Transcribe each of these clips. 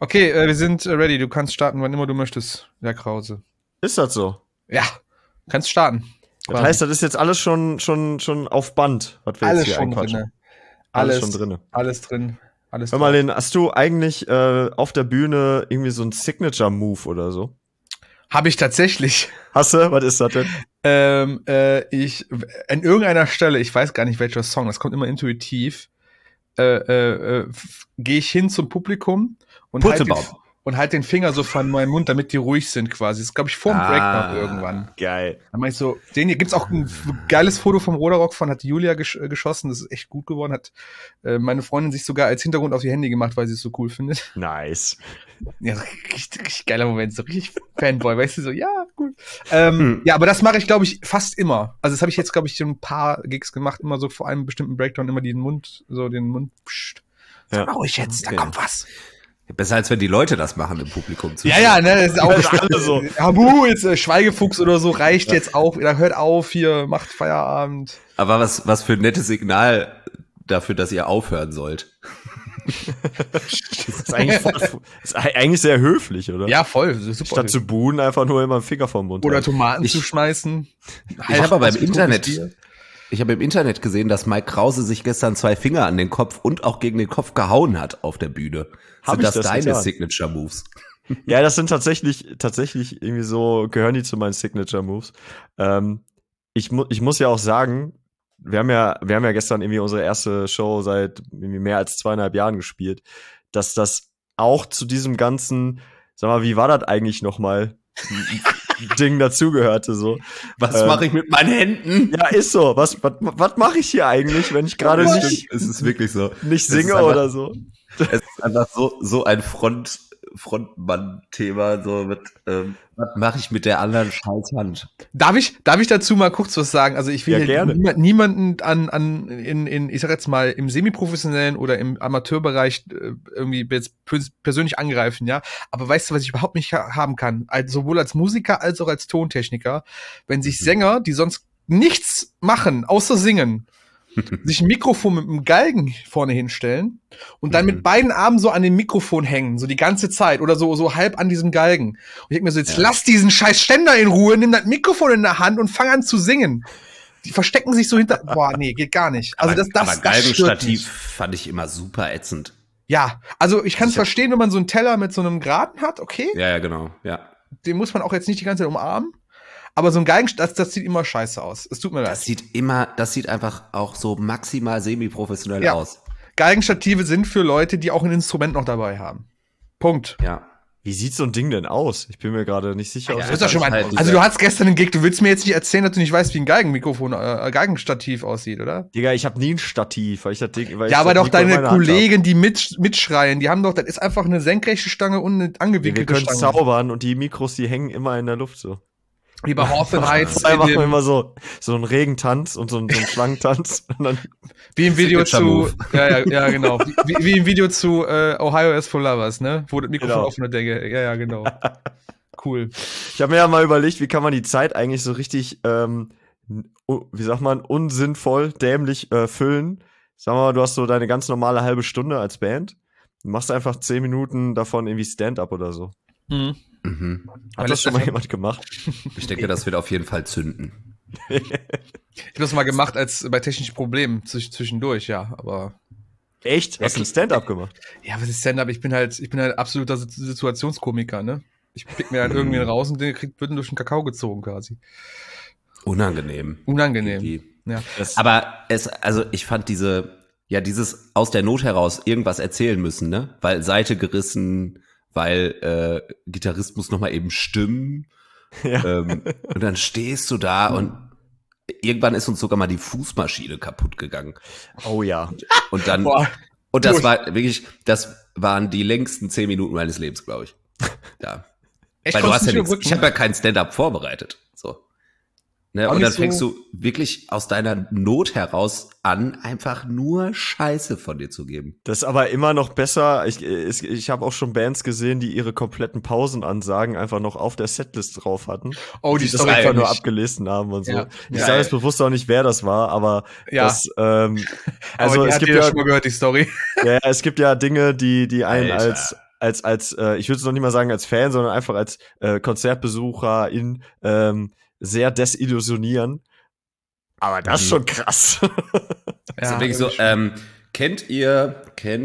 Okay, wir sind ready. Du kannst starten, wann immer du möchtest, Herr Krause. Ist das so? Ja, kannst starten. Das heißt, das ist jetzt alles schon auf Band, was wir Alles jetzt hier schon einquatschen. drin. Alles schon drin. Alles drin. Alles Hör mal, Lin, hast du eigentlich auf der Bühne irgendwie so einen Signature-Move oder so? Habe ich tatsächlich. Hast du? Was ist das denn? Ich an irgendeiner Stelle, ich weiß gar nicht welcher Song, das kommt immer intuitiv, gehe ich hin zum Publikum und halt den Finger so von meinem Mund, damit die ruhig sind quasi. Das ist, glaube ich, vor dem Breakdown irgendwann. Geil. Dann mach ich so, den hier gibt's auch ein geiles Foto vom Roderock von, hat Julia geschossen, das ist echt gut geworden, hat meine Freundin sich sogar als Hintergrund auf ihr Handy gemacht, weil sie es so cool findet. Nice. Ja, richtig geiler Moment, so richtig Fanboy, weißt du, so, ja, gut. Ja, aber das mache ich, glaube ich, fast immer. Also das habe ich jetzt, glaube ich, schon ein paar Gigs gemacht, immer so vor einem bestimmten Breakdown, immer den Mund, pssst. Sag mal ruhig jetzt, da kommt was. Besser als wenn die Leute das machen im Publikum. Ja, ne, das ist auch alle so. Jetzt Schweigefuchs oder so reicht jetzt auch. Da hört auf hier, macht Feierabend. Aber was für ein nettes Signal dafür, dass ihr aufhören sollt. Das ist eigentlich sehr höflich, oder? Ja, voll. Super. Statt zu buhen, einfach nur immer einen Finger vom Mund. Oder Tomaten zu schmeißen. Ich habe aber im Internet gesehen, dass Mike Krause sich gestern 2 Finger an den Kopf und auch gegen den Kopf gehauen hat auf der Bühne. Sind das deine Signature Moves? Ja, das sind tatsächlich irgendwie so, gehören die zu meinen Signature Moves. Ich muss ja auch sagen, wir haben ja gestern irgendwie unsere erste Show seit irgendwie mehr als 2,5 Jahren gespielt, dass das auch zu diesem ganzen, sag mal, wie war das eigentlich nochmal? Ding dazugehörte, so. Was mache ich mit meinen Händen? Ja, ist so. Was mache ich hier eigentlich, wenn ich gerade nicht, es ist wirklich so, nicht singe einfach, oder so? Es ist einfach so ein Frontmann-Thema, so mit, was mache ich mit der anderen Scheißhand? Darf ich dazu mal kurz was sagen? Also ich will ja niemanden in ich sag jetzt mal, im semiprofessionellen oder im Amateurbereich irgendwie jetzt persönlich angreifen, ja. Aber weißt du, was ich überhaupt nicht haben kann? Also sowohl als Musiker als auch als Tontechniker, wenn sich Sänger, die sonst nichts machen, außer singen, sich ein Mikrofon mit einem Galgen vorne hinstellen und dann mit beiden Armen so an dem Mikrofon hängen, so die ganze Zeit oder so halb an diesem Galgen. Und ich denke mir so, jetzt lass diesen scheiß Ständer in Ruhe, nimm das Mikrofon in der Hand und fang an zu singen. Die verstecken sich so hinter, boah, nee, geht gar nicht. Also aber Galgenstativ fand ich immer super ätzend. Ja, also ich kann es verstehen, wenn man so einen Teller mit so einem Graten hat, okay. Ja, genau, ja. Den muss man auch jetzt nicht die ganze Zeit umarmen. Aber so ein Galgen, das sieht immer scheiße aus. Es tut mir leid. Das sieht einfach auch so maximal semi-professionell aus. Galgenstative sind für Leute, die auch ein Instrument noch dabei haben. Punkt. Ja. Wie sieht so ein Ding denn aus? Ich bin mir gerade nicht sicher. Ja, ist schon mal, also du hattest gestern einen Gig, du willst mir jetzt nicht erzählen, dass du nicht weißt, wie ein Galgenstativ aussieht, oder? Digga, ich habe nie ein Stativ, weil aber doch deine Kollegen, die mitschreien, die haben doch, das ist einfach eine senkrechte Stange und eine angewinkelte Stange. Wir können zaubern und die Mikros, die hängen immer in der Luft so. Wie bei Hoffenheiz. Da machen wir immer so einen Regentanz und so einen Schlangentanz. Und dann wie im Video zu, ja, genau. Wie im Video zu Ohio is for Lovers, ne? Wo das Mikrofon auf einer Decke. Ja, genau. Cool. Ich habe mir ja mal überlegt, wie kann man die Zeit eigentlich so richtig, wie sagt man, unsinnvoll, dämlich füllen. Sag mal, du hast so deine ganz normale halbe Stunde als Band. Du machst einfach 10 Minuten davon irgendwie Stand-up oder so. Hat das schon mal jemand gemacht? Ich denke, das wird auf jeden Fall zünden. Ich habe das mal gemacht als bei technischen Problemen zwischendurch, ja, aber. Echt? Hast du ein Stand-up gemacht? Ja, was ist Stand-up? Ich bin halt absoluter Situationskomiker, ne? Ich pick mir dann irgendwie raus und der wird durch den Kakao gezogen quasi. Unangenehm. Ja. Aber ich fand dieses aus der Not heraus irgendwas erzählen müssen, ne? Weil Seite gerissen, weil Gitarrist muss nochmal eben stimmen. Ja. Und dann stehst du da und irgendwann ist uns sogar mal die Fußmaschine kaputt gegangen. Oh ja. Und dann, und das war wirklich, das waren die längsten 10 Minuten meines Lebens, glaube ich. Ja. Weil du hast ja nichts, ich habe ja keinen Stand-up vorbereitet. So. Ne, und dann fängst du wirklich aus deiner Not heraus an, einfach nur Scheiße von dir zu geben. Das ist aber immer noch besser. Ich habe auch schon Bands gesehen, die ihre kompletten Pausenansagen einfach noch auf der Setlist drauf hatten. Oh, die das einfach nur abgelesen haben und so. Ja. Ich sage jetzt bewusst auch nicht, wer das war, aber das, also aber es gibt ja schon mal gehört, die Story. Ja, es gibt ja Dinge, die einen ich würde es noch nicht mal sagen als Fan, sondern einfach als Konzertbesucher sehr desillusionieren. Aber das ist schon krass. Ja, wirklich so, kennt ihr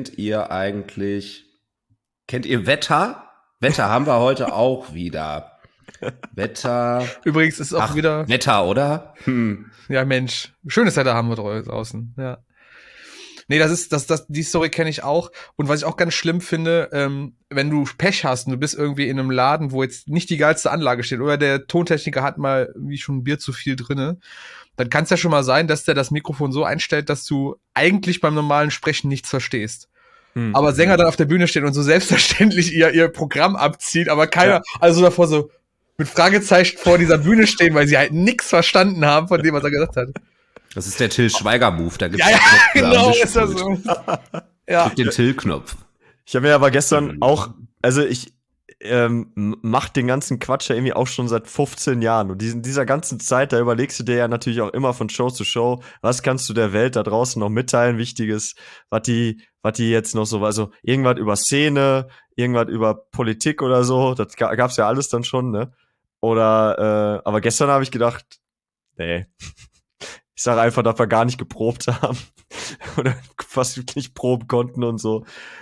Wetter? Wetter haben wir heute auch wieder. Wetter. Übrigens ist auch wieder Wetter, oder? Ja, Mensch. Schönes Wetter haben wir draußen. Ja. Nee, die Story kenne ich auch. Und was ich auch ganz schlimm finde, wenn du Pech hast und du bist irgendwie in einem Laden, wo jetzt nicht die geilste Anlage steht, oder der Tontechniker hat mal wie schon ein Bier zu viel drinne, dann kann es ja schon mal sein, dass der das Mikrofon so einstellt, dass du eigentlich beim normalen Sprechen nichts verstehst. Aber Sänger dann auf der Bühne stehen und so selbstverständlich ihr Programm abzieht, aber keiner, also davor so mit Fragezeichen vor dieser Bühne stehen, weil sie halt nichts verstanden haben von dem, was er gesagt hat. Das ist der Till Schweiger-Move, da gibt's genau, ist das so. Ja. Den Till-Knopf. Ich habe mir aber gestern auch, also ich mach den ganzen Quatsch ja irgendwie auch schon seit 15 Jahren. Und in dieser ganzen Zeit, da überlegst du dir ja natürlich auch immer von Show zu Show, was kannst du der Welt da draußen noch mitteilen, Wichtiges, was die jetzt noch so, also irgendwas über Szene, irgendwas über Politik oder so, das gab's ja alles dann schon, ne? Oder, aber gestern habe ich gedacht, nee, ich sage einfach, dass wir gar nicht geprobt haben. Oder fast nicht proben konnten und so.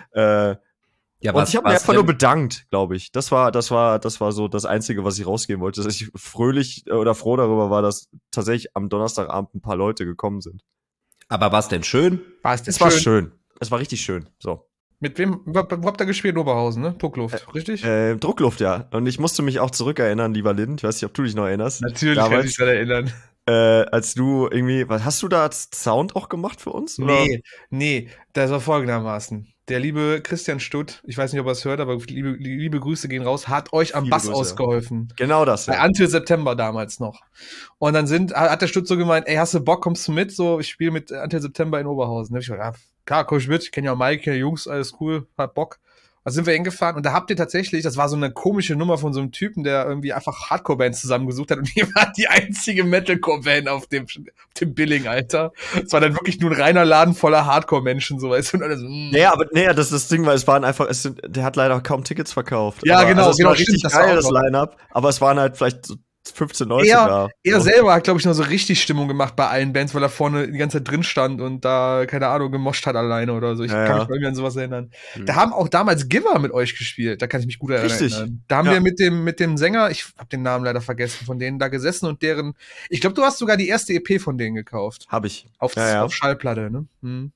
Ja, und ich habe mich einfach nur bedankt, glaube ich. Das war so das Einzige, was ich rausgeben wollte, dass ich fröhlich oder froh darüber war, dass tatsächlich am Donnerstagabend ein paar Leute gekommen sind. Aber war es denn schön? Es war schön. Es war richtig schön. So. Mit wem? Wo habt ihr gespielt? In Oberhausen, ne? Druckluft, richtig? Druckluft, ja. Und ich musste mich auch zurückerinnern, lieber Lynn. Ich weiß nicht, ob du dich noch erinnerst. Natürlich kann ich mich daran erinnern. Als du irgendwie, hast du da Sound auch gemacht für uns? Oder? Nee, das war folgendermaßen. Der liebe Christian Stutt, ich weiß nicht, ob er es hört, aber liebe Grüße gehen raus, hat euch am Bass ausgeholfen. Genau das, ja. Bei Until September damals noch. Und dann hat der Stutt so gemeint, ey, hast du Bock, kommst du mit? So, ich spiele mit Until September in Oberhausen. Da hab ich gesagt, ja, klar, komm ich mit, ich kenne ja Mike, kenne Jungs, alles cool, hat Bock. Da sind wir hingefahren und da habt ihr tatsächlich, das war so eine komische Nummer von so einem Typen, der irgendwie einfach Hardcore-Bands zusammengesucht hat und ihr wart die einzige Metalcore-Band auf dem Billing, Alter. Es war dann wirklich nur ein reiner Laden voller Hardcore-Menschen, so, weißt du, und alles, das ist das Ding, weil es waren einfach, der hat leider kaum Tickets verkauft. Ja, aber, genau, es war richtig geil, das Line-Up, aber es waren halt vielleicht so 15 Leute da. Er selber hat, glaube ich, noch so richtig Stimmung gemacht bei allen Bands, weil er vorne die ganze Zeit drin stand und da, keine Ahnung, gemoscht hat alleine oder so. Ich kann mich irgendwie an sowas erinnern. Da haben auch damals Giver mit euch gespielt, da kann ich mich gut erinnern. Richtig. Da haben wir mit dem Sänger, ich habe den Namen leider vergessen, von denen da gesessen und ich glaube, du hast sogar die erste EP von denen gekauft. Hab ich. Auf Schallplatte, ne?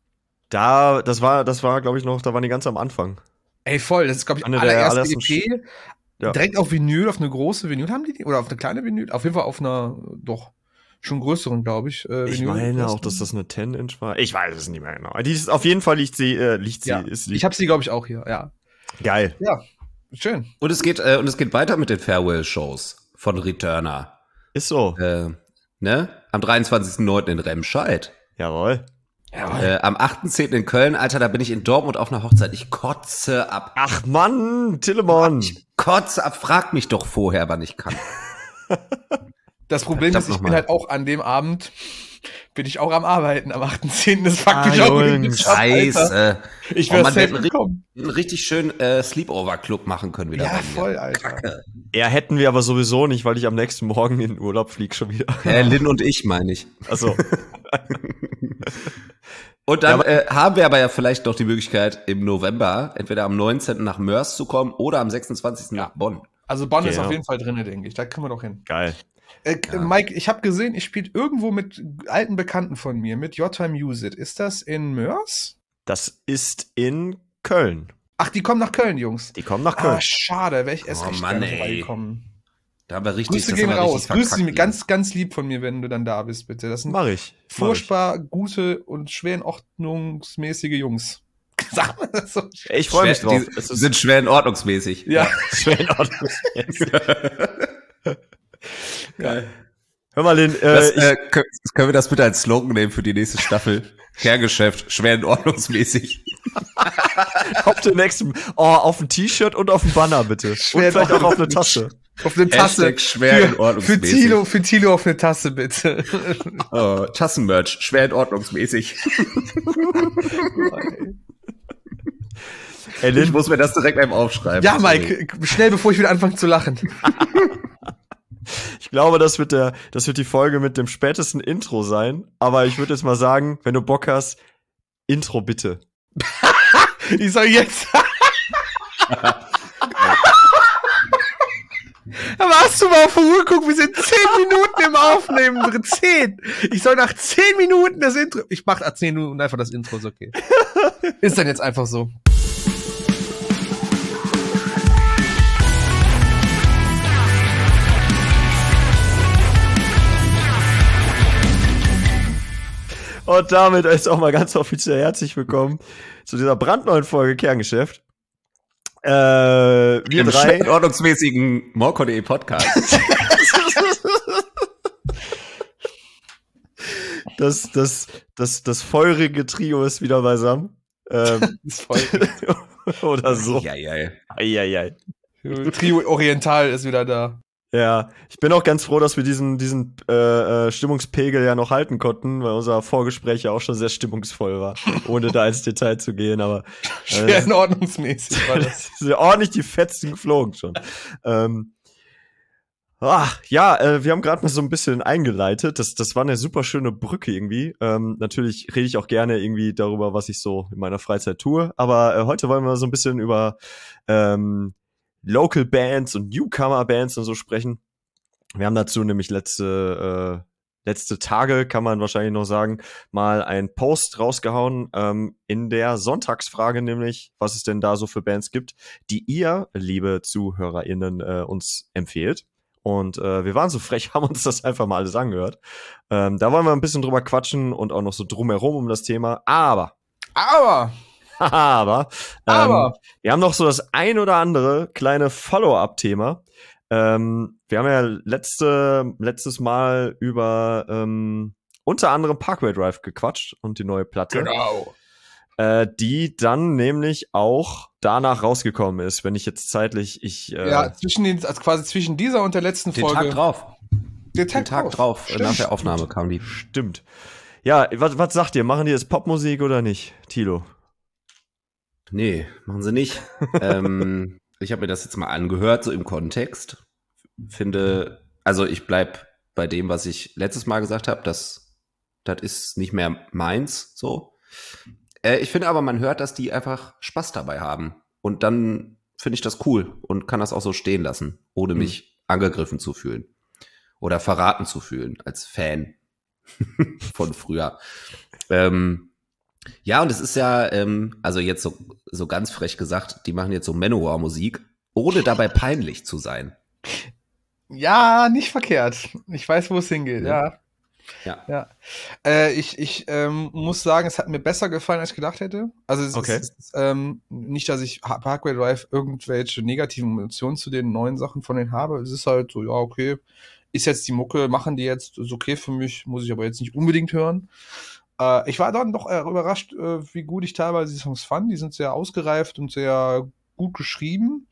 Das war, glaube ich, noch, da waren die ganz am Anfang. Ey, voll, das ist, glaube ich, eine der allerersten EP. Ja. Direkt auf Vinyl, auf eine große Vinyl haben die? Oder auf eine kleine Vinyl? Auf jeden Fall auf einer, doch, schon größeren, glaube ich. Ich meine auch, dass das eine 10-Inch war. Ich weiß es nicht mehr genau. Die ist, auf jeden Fall liegt sie. Ich habe sie, glaube ich, auch hier, ja. Geil. Ja, schön. Und es geht weiter mit den Farewell-Shows von Returner. Ist so. Ne? Am 23.09. in Remscheid. Jawohl. Am 8.10. in Köln, Alter, da bin ich in Dortmund auf einer Hochzeit. Ich kotze ab. Ach Mann, Tillemon. Ich kotze ab. Frag mich doch vorher, wann ich kann. Das Problem ist, ich bin halt auch an dem Abend, bin ich auch am Arbeiten. Am 8.10. Das fuckt mich auch nicht ab, Scheiße. Ich werde einen richtig schönen Sleepover-Club machen können wieder. Ja, voll, Alter. Kacke. Ja, hätten wir aber sowieso nicht, weil ich am nächsten Morgen in den Urlaub fliege schon wieder. Lynn und ich, meine ich. Achso. Und dann haben wir aber ja vielleicht noch die Möglichkeit, im November entweder am 19. nach Mörs zu kommen oder am 26. nach Bonn. Also Bonn ist auf jeden Fall drin, denke ich. Da kriegen wir doch hin. Geil. Mike, ich habe gesehen, ihr spielt irgendwo mit alten Bekannten von mir, mit Your Time Use It. Ist das in Mörs? Das ist in Köln. Ach, die kommen nach Köln, Jungs. Die kommen nach Köln. Ah, schade, wäre ich erst recht gerne vorbeikommen. Da haben wir richtig, Grüße gehen raus. Grüße sie mir ganz, ganz lieb von mir, wenn du dann da bist, bitte. Das sind furchtbar gute und schwerordnungsmäßige Jungs. Sag mal das so. Ich freue mich drauf. Die sind schwerordnungsmäßig. Ja. Schwerordnungsmäßig. Geil. Hör mal, Lynn, können wir das bitte als Slogan nehmen für die nächste Staffel? Kerngeschäft, schwerordnungsmäßig. Auf den nächsten, auf ein T-Shirt und auf ein Banner, bitte. Und vielleicht auch auf eine Tasse. Auf eine Tasse. Schwer in ordnungsmäßig. Für Thilo auf eine Tasse, bitte. Tassenmerch, schwer in ordnungsmäßig. Ey, Lin, Ich muss mir das direkt beim Aufschreiben. Ja, Mike, schnell, bevor ich wieder anfange zu lachen. ich glaube, das wird die Folge mit dem spätesten Intro sein. Aber ich würde jetzt mal sagen, wenn du Bock hast, Intro bitte. Ich soll jetzt. Aber hast du mal auf die Uhr geguckt, wir sind 10 Minuten im Aufnehmen, 10. Ich soll nach 10 Minuten das Intro. Ich mach nach 10 Minuten einfach das Intro, ist okay. Ist dann jetzt einfach so. Und damit ist auch mal ganz offiziell herzlich willkommen zu dieser brandneuen Folge Kerngeschäft. Wir Im drei ordnungsmäßigen Morco.de Podcast. das feurige Trio ist wieder beisammen. Das Folge. Oder so. Ja. Eieiei. Trio Oriental ist wieder da. Ja, ich bin auch ganz froh, dass wir diesen Stimmungspegel ja noch halten konnten, weil unser Vorgespräch ja auch schon sehr stimmungsvoll war, ohne da ins Detail zu gehen, aber Schwer in ordnungsmäßig war das. sind ordentlich die Fetzen geflogen schon. Wir haben gerade mal so ein bisschen eingeleitet. Das war eine super schöne Brücke irgendwie. Natürlich rede ich auch gerne irgendwie darüber, was ich so in meiner Freizeit tue, aber heute wollen wir so ein bisschen über Local Bands und Newcomer Bands und so sprechen. Wir haben dazu nämlich letzte Tage, kann man wahrscheinlich noch sagen, mal einen Post rausgehauen in der Sonntagsfrage, nämlich, was es denn da so für Bands gibt, die ihr, liebe ZuhörerInnen, uns empfehlt. Und wir waren so frech, haben uns das einfach mal alles angehört. Da wollen wir ein bisschen drüber quatschen und auch noch so drumherum um das Thema. Aber wir haben noch so das ein oder andere kleine Follow-up-Thema. Wir haben ja letztes Mal über unter anderem Parkway Drive gequatscht und die neue Platte. Genau. Die dann nämlich auch danach rausgekommen ist, wenn ich jetzt zeitlich quasi zwischen dieser und der letzten Den Folge. Tag drauf. Den Den Tag drauf. Nach der Aufnahme kam die. Stimmt. Ja, was sagt ihr? Machen die jetzt Popmusik oder nicht, Thilo? Nee, machen sie nicht. Ich habe mir das jetzt mal angehört, so im Kontext. Also ich bleib bei dem, was ich letztes Mal gesagt habe, das ist nicht mehr meins, so. Ich finde aber, man hört, dass die einfach Spaß dabei haben. Und dann finde ich das cool und kann das auch so stehen lassen, ohne mich angegriffen zu fühlen. Oder verraten zu fühlen als Fan von früher. Ja, und es ist ja, also jetzt so ganz frech gesagt, die machen jetzt so Manowar-Musik, ohne dabei peinlich zu sein. Ja, nicht verkehrt. Ich weiß, wo es hingeht, ja. Ich muss sagen, es hat mir besser gefallen, als ich gedacht hätte. Also es ist nicht, dass ich Parkway Drive irgendwelche negativen Emotionen zu den neuen Sachen von denen habe. Es ist halt so, ja, okay, ist jetzt die Mucke, machen die jetzt, ist okay für mich, muss ich aber jetzt nicht unbedingt hören. Ich war dann doch überrascht, wie gut ich teilweise die Songs fand. Die sind sehr ausgereift und sehr gut geschrieben.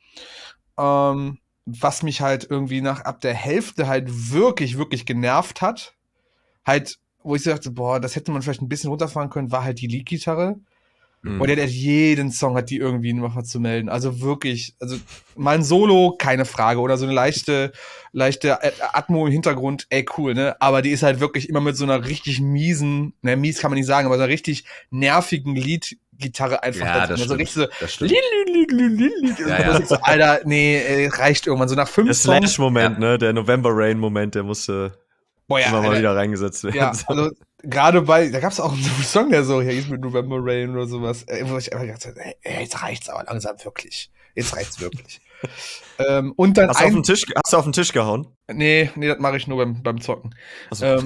Was mich halt irgendwie ab der Hälfte halt wirklich, wirklich genervt hat, halt, wo ich so dachte, boah, das hätte man vielleicht ein bisschen runterfahren können, war halt die Lead-Gitarre. Und der hat jeden Song hat die irgendwie noch was zu melden. Also wirklich, mal ein Solo, keine Frage. Oder so eine leichte Atmo im Hintergrund, cool, ne? Aber die ist halt wirklich immer mit so einer richtig miesen, mies kann man nicht sagen, aber so einer richtig nervigen Lead-Gitarre einfach. Ja, das so stimmt. richtig so, Das stimmt. Das ist so, Alter, nee, reicht irgendwann. So nach 5 Der Songs. Slash-Moment, ne? Der November Rain-Moment, der musste immer mal wieder reingesetzt werden. Ja, also gerade da gab's auch einen Song, der so, hieß mit November Rain oder sowas, wo ich einfach gedacht habe, jetzt reicht's aber langsam wirklich. Jetzt reicht's wirklich. Und dann Hast du auf den Tisch gehauen? Nee, das mache ich nur beim Zocken. Ach so.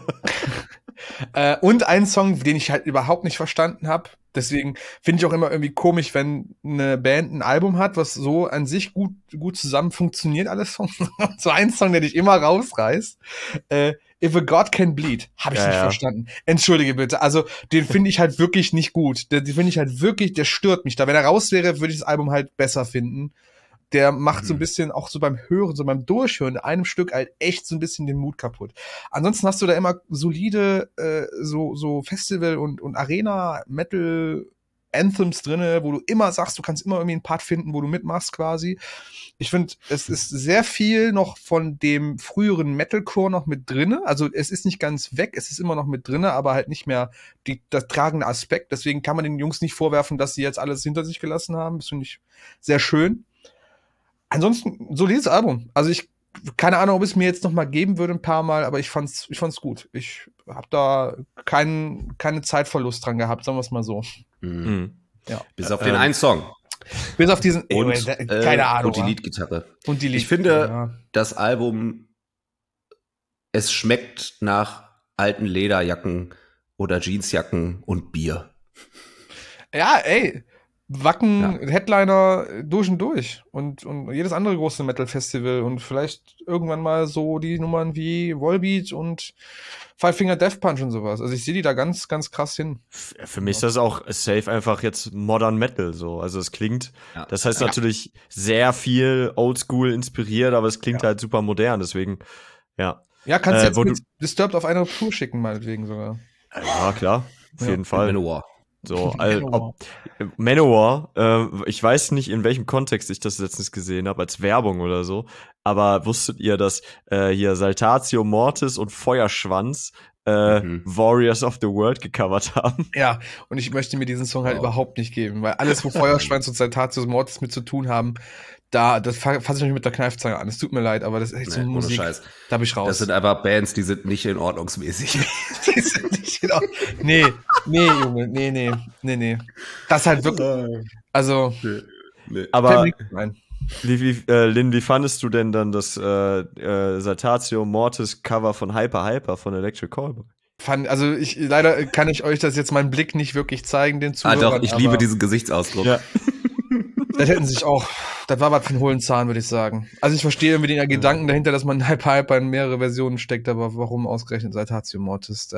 Und ein Song, den ich halt überhaupt nicht verstanden habe. Deswegen finde ich auch immer irgendwie komisch, wenn eine Band ein Album hat, was so an sich gut zusammen funktioniert, alle Songs. So ein Song, der dich immer rausreißt. If a God Can Bleed. Habe ich nicht verstanden. Entschuldige bitte. Also, den finde ich halt wirklich nicht gut. Den finde ich halt wirklich, der stört mich da. Wenn er raus wäre, würde ich das Album halt besser finden. Der macht so ein bisschen, auch so beim Hören, so beim Durchhören, in einem Stück halt echt so ein bisschen den Mut kaputt. Ansonsten hast du da immer solide, so Festival- und Arena-Metal Anthems drinne, wo du immer sagst, du kannst immer irgendwie einen Part finden, wo du mitmachst quasi. Ich finde, es ist sehr viel noch von dem früheren Metalcore noch mit drinne. Also es ist nicht ganz weg, es ist immer noch mit drinne, aber halt nicht mehr das tragende Aspekt. Deswegen kann man den Jungs nicht vorwerfen, dass sie jetzt alles hinter sich gelassen haben. Das finde ich sehr schön. Ansonsten, solides Album. Also keine Ahnung, ob es mir jetzt noch mal geben würde ein paar Mal, aber ich fand's gut. Ich habe da keine Zeitverlust dran gehabt, sagen wir es mal so. Ja. Bis auf den einen Song. Bis auf diesen, keine Ahnung. Und die Leadgitarre. Ich finde, das Album, es schmeckt nach alten Lederjacken oder Jeansjacken und Bier. Ja, ey. Wacken, Headliner durch und durch. Und jedes andere große Metal-Festival. Und vielleicht irgendwann mal so die Nummern wie Volbeat und Five Finger Death Punch und sowas. Also ich sehe die da ganz, ganz krass hin. Für mich ist das auch safe einfach jetzt Modern Metal so. Also es klingt, das heißt natürlich sehr viel Oldschool inspiriert, aber es klingt halt super modern. Deswegen, ja. Ja, kannst du jetzt mit Disturbed auf eine Tour schicken, meinetwegen sogar. Ja, klar. Auf jeden Fall. Manowar. So, Manowar, ich weiß nicht, in welchem Kontext ich das letztens gesehen habe, als Werbung oder so, aber wusstet ihr, dass hier Saltatio Mortis und Feuerschwanz Warriors of the World gecovert haben? Ja, und ich möchte mir diesen Song halt überhaupt nicht geben, weil alles, wo Feuerschwanz und Saltatio Mortis mit zu tun haben, das fasse ich nicht mit der Kneifzange an. Es tut mir leid, aber das ist echt so Musik. Scheiß. Da bin ich raus. Das sind einfach Bands, die sind nicht in ordnungsmäßig. Die sind nicht in Ordnung. Nee, Junge, nee. Das ist halt wirklich, also. Nee. Aber Lynn, wie fandest du denn dann das Saltatio Mortis Cover von Hyper von Electric Callboy? Also leider kann ich euch das jetzt meinen Blick nicht wirklich zeigen, den Zuhörern. Doch, ich liebe diesen Gesichtsausdruck. Ja. Das hätten sich auch, das war was für einen hohlen Zahn, würde ich sagen. Also ich verstehe irgendwie den Gedanken dahinter, dass man Hyper in mehrere Versionen steckt, aber warum ausgerechnet Saltatio Mortis?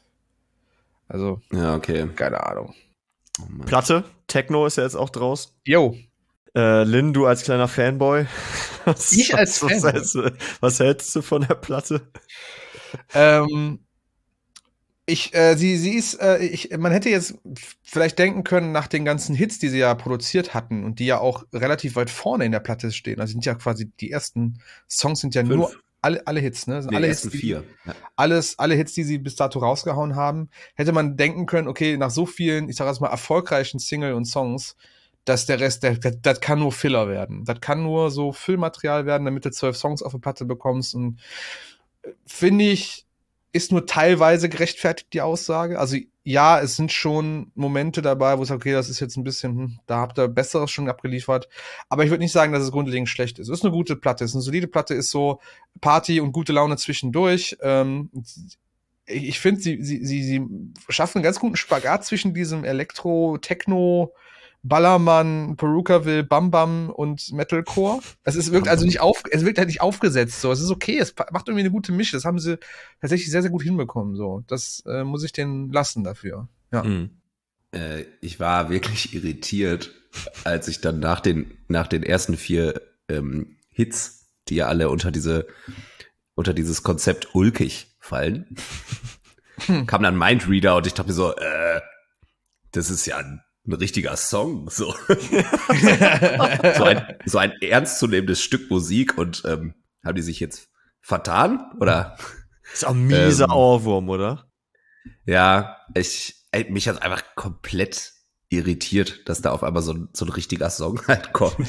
Also, ja, okay. Keine Ahnung. Oh Platte, Techno ist ja jetzt auch draußen. Yo. Lynn, du als kleiner Fanboy. Fanboy. Was hältst du von der Platte? Man hätte jetzt vielleicht denken können, nach den ganzen Hits, die sie ja produziert hatten und die ja auch relativ weit vorne in der Platte stehen, also sind ja quasi die ersten Songs sind ja 5. Nur alle Hits, ne? Alle Hits, 4. Alle Hits, die sie bis dato rausgehauen haben, hätte man denken können, okay, nach so vielen, ich sag jetzt mal, erfolgreichen Single und Songs, dass der Rest, das kann nur Filler werden. Das kann nur so Füllmaterial werden, damit du 12 Songs auf der Platte bekommst und finde ich, ist nur teilweise gerechtfertigt, die Aussage. Also ja, es sind schon Momente dabei, wo es okay, das ist jetzt ein bisschen, da habt ihr Besseres schon abgeliefert. Aber ich würde nicht sagen, dass es grundlegend schlecht ist. Es ist eine gute Platte, es ist eine solide Platte, ist so Party und gute Laune zwischendurch. Ich finde, sie schaffen einen ganz guten Spagat zwischen diesem Elektro, Techno, Ballermann, Perukaville, Bam Bam und Metalcore. Es wirkt halt nicht aufgesetzt, so. Es ist okay, es macht irgendwie eine gute Mische. Das haben sie tatsächlich sehr, sehr gut hinbekommen, so. Das muss ich denen lassen dafür. Ja. Ich war wirklich irritiert, als ich dann nach den ersten 4 Hits, die ja alle unter dieses Konzept ulkig fallen, kam dann Mindreader und ich dachte mir so, das ist ja ein richtiger Song, so. so ein ernstzunehmendes Stück Musik und haben die sich jetzt vertan, oder? Ist auch ein mieser Ohrwurm, oder? Ja, mich hat einfach komplett irritiert, dass da auf einmal so ein richtiger Song halt kommt.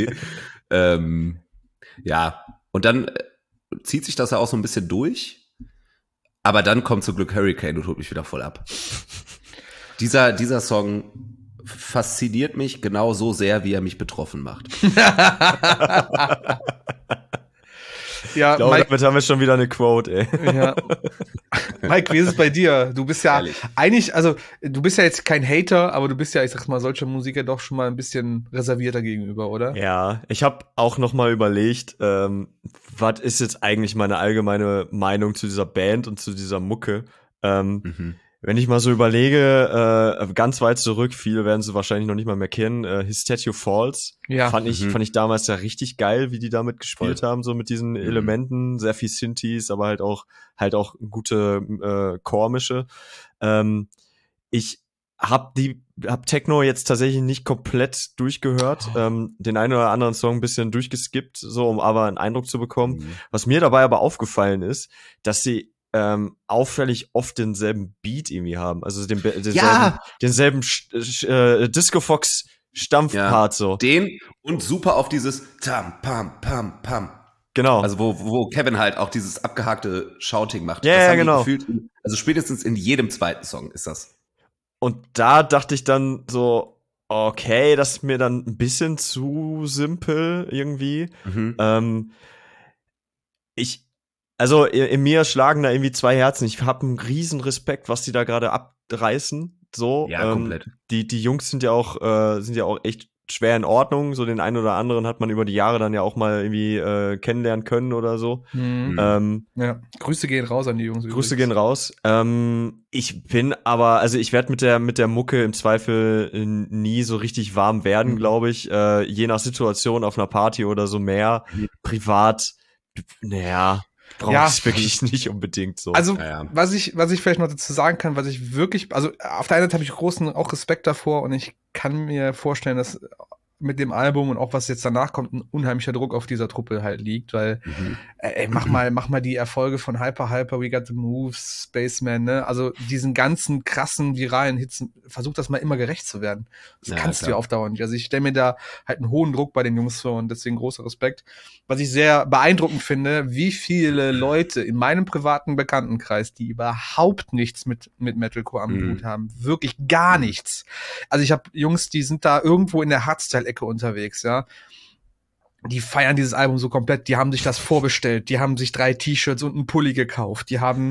Ja, und dann zieht sich das ja auch so ein bisschen durch, aber dann kommt zum Glück Hurricane und holt mich wieder voll ab. Dieser Song fasziniert mich genau so sehr, wie er mich betroffen macht. Ja, ich glaube, Mike, damit haben wir schon wieder eine Quote, ey. Ja. Mike, wie ist es bei dir? Du bist ja eigentlich, also du bist ja jetzt kein Hater, aber du bist ja, ich sag mal, solcher Musiker doch schon mal ein bisschen reservierter gegenüber, oder? Ja, ich habe auch noch mal überlegt, was ist jetzt eigentlich meine allgemeine Meinung zu dieser Band und zu dieser Mucke? Wenn ich mal so überlege, ganz weit zurück, viele werden sie wahrscheinlich noch nicht mal mehr kennen, His Statue Falls, fand ich damals ja richtig geil, wie die damit gespielt haben, so mit diesen Elementen, sehr viel Synthes, aber halt auch gute Chormische. Ich habe die hab Techno jetzt tatsächlich nicht komplett durchgehört, den einen oder anderen Song ein bisschen durchgeskippt, so um aber einen Eindruck zu bekommen. Was mir dabei aber aufgefallen ist, dass sie auffällig oft denselben Beat irgendwie haben, also denselben Disco Fox Stampfpart so. Den und super auf dieses Tam, Pam, Pam, Pam. Genau. Also wo Kevin halt auch dieses abgehakte Shouting macht. Ja, das haben die genau. gefühlt, also spätestens in jedem zweiten Song ist das. Und da dachte ich dann so, okay, das ist mir dann ein bisschen zu simpel irgendwie. Also in mir schlagen da irgendwie zwei Herzen. Ich habe einen riesen Respekt, was die da gerade abreißen. So, ja, komplett. Die Jungs sind ja auch echt schwer in Ordnung. So den einen oder anderen hat man über die Jahre dann ja auch mal irgendwie kennenlernen können oder so. Ja, Grüße gehen raus an die Jungs. Grüße gehen raus. Ich bin aber, also ich werde mit der Mucke im Zweifel nie so richtig warm werden, glaube ich. Je nach Situation auf einer Party oder so mehr. Privat, naja, brauche ich wirklich nicht unbedingt so. Also, was ich vielleicht noch dazu sagen kann, was ich wirklich, also auf der einen Seite habe ich großen auch Respekt davor und ich kann mir vorstellen, dass mit dem Album und auch was jetzt danach kommt, ein unheimlicher Druck auf dieser Truppe halt liegt, weil mach mal die Erfolge von Hyper, We Got the Moves, Spaceman, ne? Also diesen ganzen krassen viralen Hits, versuch das mal immer gerecht zu werden. Das kannst du ja auf Dauer nicht. Also ich stelle mir da halt einen hohen Druck bei den Jungs vor und deswegen großer Respekt. Was ich sehr beeindruckend finde, wie viele Leute in meinem privaten Bekanntenkreis, die überhaupt nichts mit Metalcore am Hut haben, wirklich gar nichts. Also ich habe Jungs, die sind da irgendwo in der Hardstyle-Ecke unterwegs, ja. Die feiern dieses Album so komplett, die haben sich das vorbestellt, die haben sich 3 T-Shirts und einen Pulli gekauft,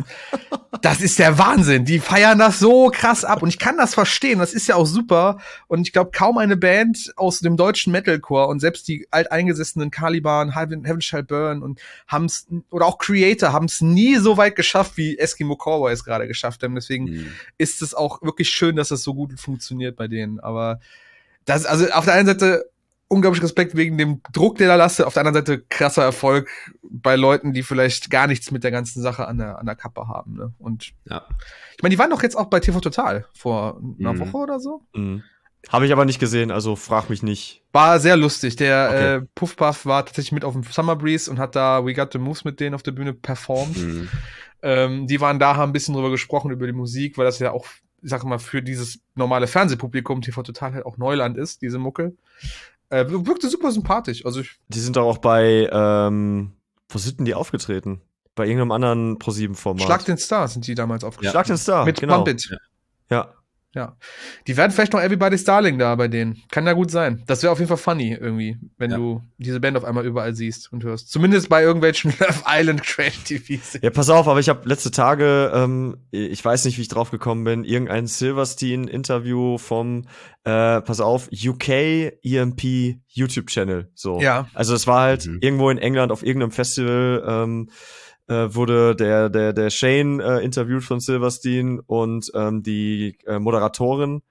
das ist der Wahnsinn, die feiern das so krass ab und ich kann das verstehen, das ist ja auch super und ich glaube, kaum eine Band aus dem deutschen Metalcore und selbst die alteingesessenen Caliban, Heaven Shall Burn und haben's, oder auch Creator haben's nie so weit geschafft, wie Eskimo Cowboys gerade geschafft haben, deswegen ist es auch wirklich schön, dass das so gut funktioniert bei denen, aber das, also auf der einen Seite unglaublich Respekt wegen dem Druck, der da lasse. Auf der anderen Seite krasser Erfolg bei Leuten, die vielleicht gar nichts mit der ganzen Sache an der Kappe haben. Ne? Und ich meine, die waren doch jetzt auch bei TV Total vor einer Woche oder so. Habe ich aber nicht gesehen, also frag mich nicht. War sehr lustig. Der Puff Puff war tatsächlich mit auf dem Summer Breeze und hat da We Got the Moves mit denen auf der Bühne performt. Die waren da, haben ein bisschen drüber gesprochen, über die Musik, weil das ja auch, ich sag mal, für dieses normale Fernsehpublikum TV Total halt auch Neuland ist, diese Mucke. Wirkte super sympathisch. Also die sind doch auch bei, wo sind denn die aufgetreten? Bei irgendeinem anderen ProSieben-Format. Schlag den Star sind die damals aufgetreten. Schlag den Star, mit genau. Pump It. Ja. Die werden vielleicht noch Everybody's Darling da bei denen. Kann ja gut sein. Das wäre auf jeden Fall funny irgendwie, wenn du diese Band auf einmal überall siehst und hörst. Zumindest bei irgendwelchen Love Island Trash TVs. Ja, pass auf, aber ich habe letzte Tage, ich weiß nicht, wie ich drauf gekommen bin, irgendein Silverstein-Interview vom, pass auf, UK EMP YouTube-Channel. So. Ja. Also es war halt irgendwo in England auf irgendeinem Festival, wurde der Shane interviewt von Silverstein und die Moderatorin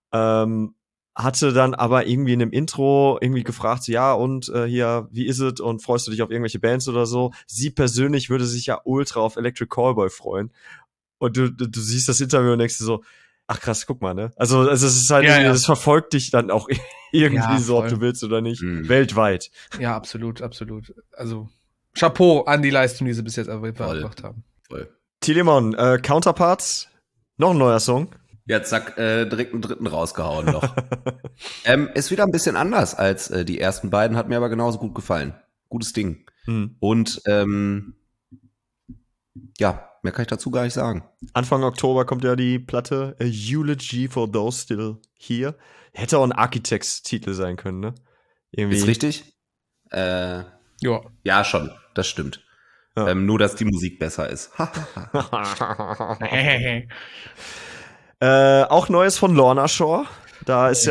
hatte dann aber irgendwie in einem Intro irgendwie gefragt, ja und hier, wie ist es und freust du dich auf irgendwelche Bands oder so? Sie persönlich würde sich ja ultra auf Electric Callboy freuen und du siehst das Interview und denkst dir so, ach krass, guck mal, ne? Also es ist halt, das verfolgt dich dann auch irgendwie so, ob du willst oder nicht, weltweit. Ja, absolut. Also Chapeau an die Leistung, die sie bis jetzt erbracht haben. Voll. Tilemon, Counterparts, noch ein neuer Song. Ja, zack, direkt einen dritten rausgehauen noch. Ist wieder ein bisschen anders als die ersten beiden, hat mir aber genauso gut gefallen. Gutes Ding. Und ja, mehr kann ich dazu gar nicht sagen. Anfang Oktober kommt ja die Platte A Eulogy for Those Still Here. Hätte auch ein Architects-Titel sein können, ne? Irgendwie. Ist richtig? Ja, schon. Das stimmt. Ja. Nur, dass die Musik besser ist. Auch Neues von Lorna Shore. Da ist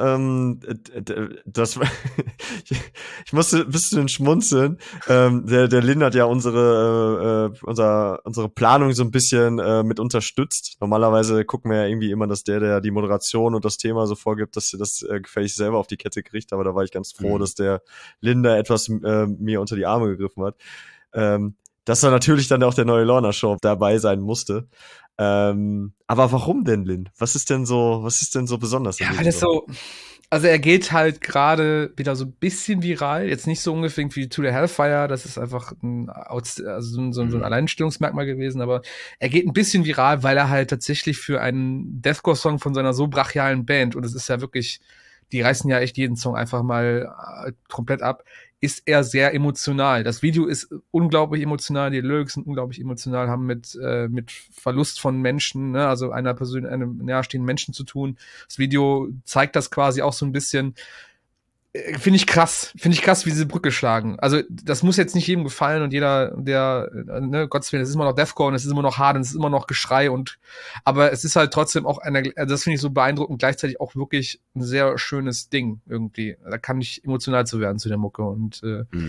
das ich musste ein bisschen schmunzeln. Der Lin hat ja unsere Planung so ein bisschen mit unterstützt. Normalerweise gucken wir ja irgendwie immer, dass der die Moderation und das Thema so vorgibt, dass das gefälligst selber auf die Kette kriegt. Aber da war ich ganz froh, dass der Lin da etwas mir unter die Arme gegriffen hat. Dass da natürlich dann auch der neue Lorna Shore dabei sein musste. Aber warum denn, Lin? Was ist denn so besonders? Ja, weil das so, also er geht halt gerade wieder so ein bisschen viral, jetzt nicht so ungefähr wie To the Hellfire, das ist einfach so ein Alleinstellungsmerkmal gewesen, aber er geht ein bisschen viral, weil er halt tatsächlich für einen Deathcore-Song von seiner so brachialen Band, und es ist ja wirklich, die reißen ja echt jeden Song einfach mal komplett ab, ist er sehr emotional. Das Video ist unglaublich emotional, die Lyrics sind unglaublich emotional, haben mit Verlust von Menschen, ne, also einem nahestehenden Menschen zu tun. Das Video zeigt das quasi auch so ein bisschen. Finde ich krass, wie diese Brücke schlagen. Also das muss jetzt nicht jedem gefallen und jeder, der, ne, Gottes Willen, es ist immer noch Deathcore und es ist immer noch hart und es ist immer noch Geschrei aber es ist halt trotzdem auch also das finde ich so beeindruckend, gleichzeitig auch wirklich ein sehr schönes Ding irgendwie. Da kann ich emotional zu werden zu der Mucke und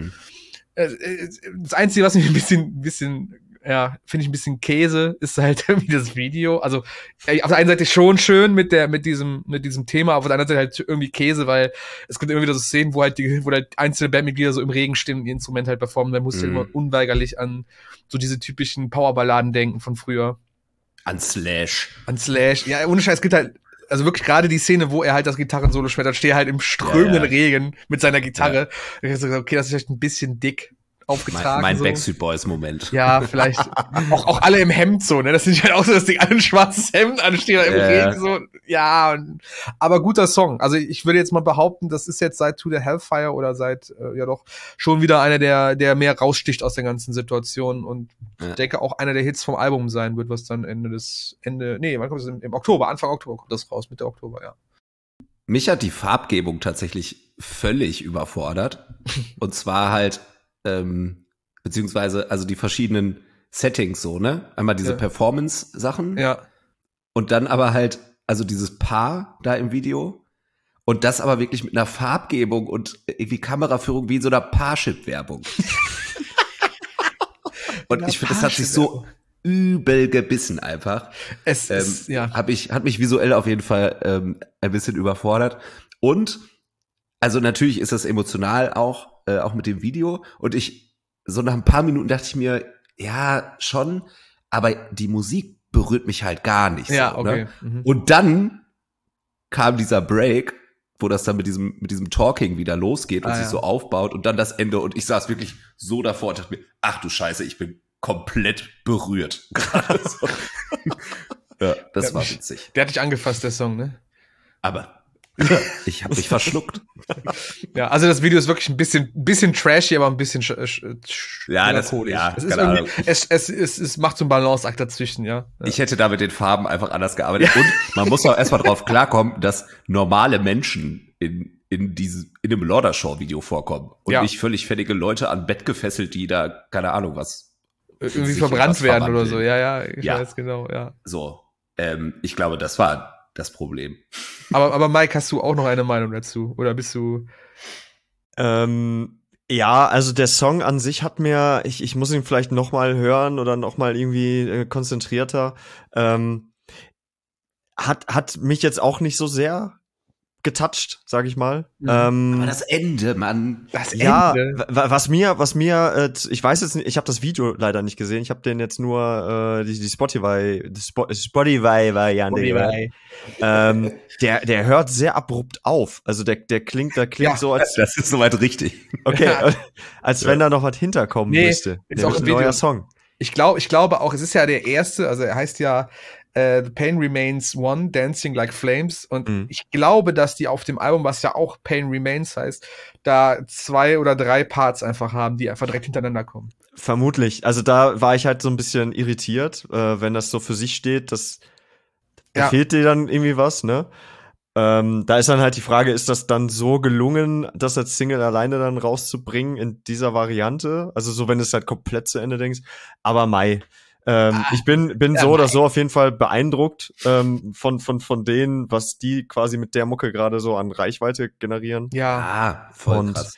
das Einzige, was mich ein bisschen ja, finde ich ein bisschen Käse, ist halt irgendwie das Video. Also auf der einen Seite schon schön mit diesem Thema, auf der anderen Seite halt irgendwie Käse, weil es gibt immer wieder so Szenen, wo halt einzelne Bandmitglieder so im Regen stehen und ihr Instrument halt performen. Da musst du immer unweigerlich an so diese typischen Powerballaden denken von früher. An Slash. Ja, ohne Scheiß, es gibt halt, also wirklich gerade die Szene, wo er halt das Gitarrensolo schmettert, steht halt im strömenden Regen mit seiner Gitarre. Ja. Ich hab so gesagt, okay, das ist vielleicht ein bisschen dick aufgetragen. Mein so. Backstreet Boys Moment. Ja, vielleicht. auch alle im Hemd so, ne? Das sind halt auch so, dass die alle ein schwarzes Hemd anstehen im Regen so. Ja, aber guter Song. Also ich würde jetzt mal behaupten, das ist jetzt seit To the Hellfire oder seit, ja doch, schon wieder einer, der mehr raussticht aus der ganzen Situation und ich denke auch einer der Hits vom Album sein wird, was dann wann kommt das? Im Oktober, Anfang Oktober kommt das raus, Mitte Oktober, ja. Mich hat die Farbgebung tatsächlich völlig überfordert. Und zwar halt, beziehungsweise, also die verschiedenen Settings so, ne? Einmal diese Performance-Sachen. Ja. Und dann aber halt, also dieses Paar da im Video. Und das aber wirklich mit einer Farbgebung und irgendwie Kameraführung wie in so einer Parship-Werbung. Und ich finde, das hat sich so übel gebissen einfach. Es ist, ja. Hat mich visuell auf jeden Fall ein bisschen überfordert. Und, also natürlich ist das emotional auch mit dem Video. Und so nach ein paar Minuten dachte ich mir, ja, schon, aber die Musik berührt mich halt gar nicht. Ja, so, okay. Ne? Mhm. Und dann kam dieser Break, wo das dann mit diesem Talking wieder losgeht und sich so aufbaut und dann das Ende. Und ich saß wirklich so davor und dachte mir, ach du Scheiße, ich bin komplett berührt. So. Ja, das war witzig. Der hat dich angefasst, der Song, ne? Aber ich habe mich verschluckt. Ja, also das Video ist wirklich ein bisschen trashy, aber ein bisschen melancholisch. Es macht so einen Balanceakt dazwischen, ja. Ich hätte da mit den Farben einfach anders gearbeitet. Und man muss auch erstmal drauf klarkommen, dass normale Menschen in einem Laudershow-Video vorkommen und nicht völlig fertige Leute an Bett gefesselt, die da, keine Ahnung, was irgendwie verbrannt werden oder so. Ja, ich weiß genau, ja. So, ich glaube, das war das Problem. Aber Mike, hast du auch noch eine Meinung dazu? Oder bist du? Ja, also der Song an sich hat mir, ich muss ihn vielleicht noch mal hören oder noch mal irgendwie konzentrierter. Hat mich jetzt auch nicht so sehr getoucht, sag ich mal. Aber das Ende, Mann. Das Ende? Ja, was mir, ich weiß jetzt nicht, ich habe das Video leider nicht gesehen, ich habe den jetzt nur die Spotify-Variante. Der hört sehr abrupt auf. Also der klingt so, als das ist soweit richtig. Okay, als wenn da noch was hinterkommen müsste. Ist auch ein neuer Song. Ich glaube auch, es ist ja der erste, also er heißt ja The Pain Remains One, Dancing Like Flames. Und ich glaube, dass die auf dem Album, was ja auch Pain Remains heißt, da 2 oder 3 Parts einfach haben, die einfach direkt hintereinander kommen. Vermutlich. Also da war ich halt so ein bisschen irritiert, wenn das so für sich steht, da fehlt dir dann irgendwie was, ne? Da ist dann halt die Frage, ist das dann so gelungen, das als Single alleine dann rauszubringen in dieser Variante? Also so, wenn du es halt komplett zu Ende denkst. Aber ich bin so oder so auf jeden Fall beeindruckt von denen, was die quasi mit der Mucke gerade so an Reichweite generieren. Ja, voll krass.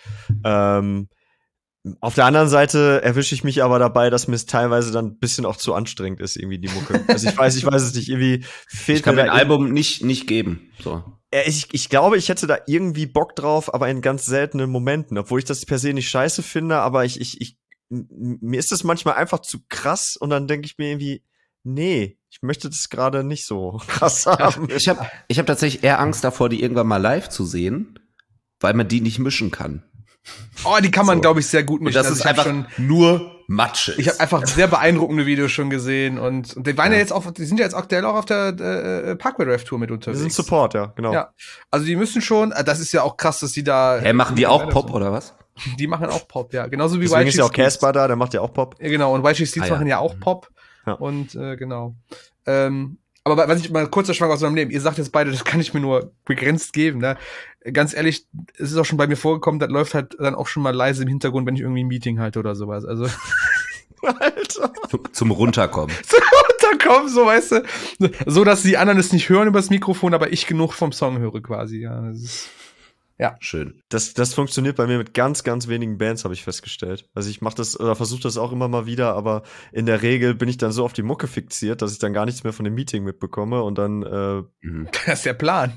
Auf der anderen Seite erwische ich mich aber dabei, dass mir es teilweise dann ein bisschen auch zu anstrengend ist, irgendwie die Mucke. Also ich weiß es nicht, irgendwie fehlt ich kann mir ein Album nicht geben. So. Ich glaube, ich hätte da irgendwie Bock drauf, aber in ganz seltenen Momenten, obwohl ich das per se nicht scheiße finde, aber mir ist das manchmal einfach zu krass und dann denke ich mir irgendwie, nee, ich möchte das gerade nicht so krass haben. Ich hab tatsächlich eher Angst davor, die irgendwann mal live zu sehen, weil man die nicht mischen kann. Oh, die kann man, glaube ich, sehr gut Und mischen. das Also ist ich hab einfach nur Matsche. Ich habe einfach sehr beeindruckende Videos schon gesehen und die waren ja jetzt auch, die sind ja jetzt aktuell auch auf der Parkway Drive Tour mit unterwegs. Wir sind Support, ja, genau. Ja, also die müssen schon, das ist ja auch krass, dass die da. Machen die auch Pop oder was? Die machen auch Pop, ja, genauso wie Deswegen YG ist ja auch Steeds. Casper da, der macht ja auch Pop. Ja, genau, und YG Steeds machen ja auch Pop. Ja. Und genau. Aber was ich mal kurzer Schwank aus meinem Leben, ihr sagt jetzt beide, das kann ich mir nur begrenzt geben, ne? Ganz ehrlich, es ist auch schon bei mir vorgekommen, das läuft halt dann auch schon mal leise im Hintergrund, wenn ich irgendwie ein Meeting halte oder sowas. Also Alter. Zum Runterkommen. Zum Runterkommen, so, weißt du. So, dass die anderen es nicht hören übers Mikrofon, aber ich genug vom Song höre quasi, ja. Das ist, ja. Schön. Das funktioniert bei mir mit ganz, ganz wenigen Bands, habe ich festgestellt. Also ich mache das oder versuche das auch immer mal wieder, aber in der Regel bin ich dann so auf die Mucke fixiert, dass ich dann gar nichts mehr von dem Meeting mitbekomme und dann Das ist der Plan.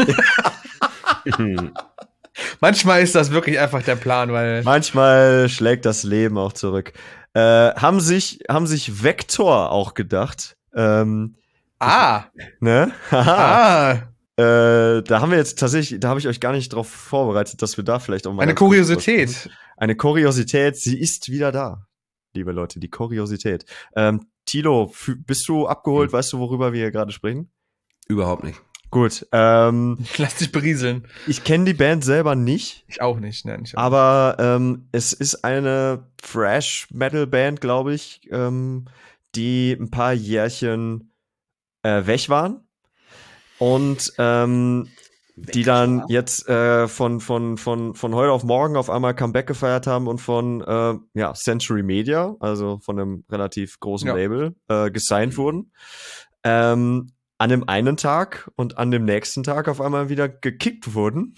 Manchmal ist das wirklich einfach der Plan, weil manchmal schlägt das Leben auch zurück. Haben sich Vector auch gedacht. Ne? Ah. Da haben wir jetzt tatsächlich, da habe ich euch gar nicht drauf vorbereitet, dass wir da vielleicht auch mal eine Kuriosität. Eine Kuriosität, sie ist wieder da, liebe Leute, die Kuriosität. Tilo, bist du abgeholt? Weißt du, worüber wir hier gerade sprechen? Überhaupt nicht. Gut. Lass dich berieseln. Ich kenne die Band selber nicht. Ich auch nicht, ne? Aber es ist eine Thrash-Metal-Band, glaube ich, die ein paar Jährchen weg waren. Und die dann jetzt von heute auf morgen auf einmal Comeback gefeiert haben und von Century Media, also von einem relativ großen Label, gesigned wurden. An dem einen Tag und an dem nächsten Tag auf einmal wieder gekickt wurden.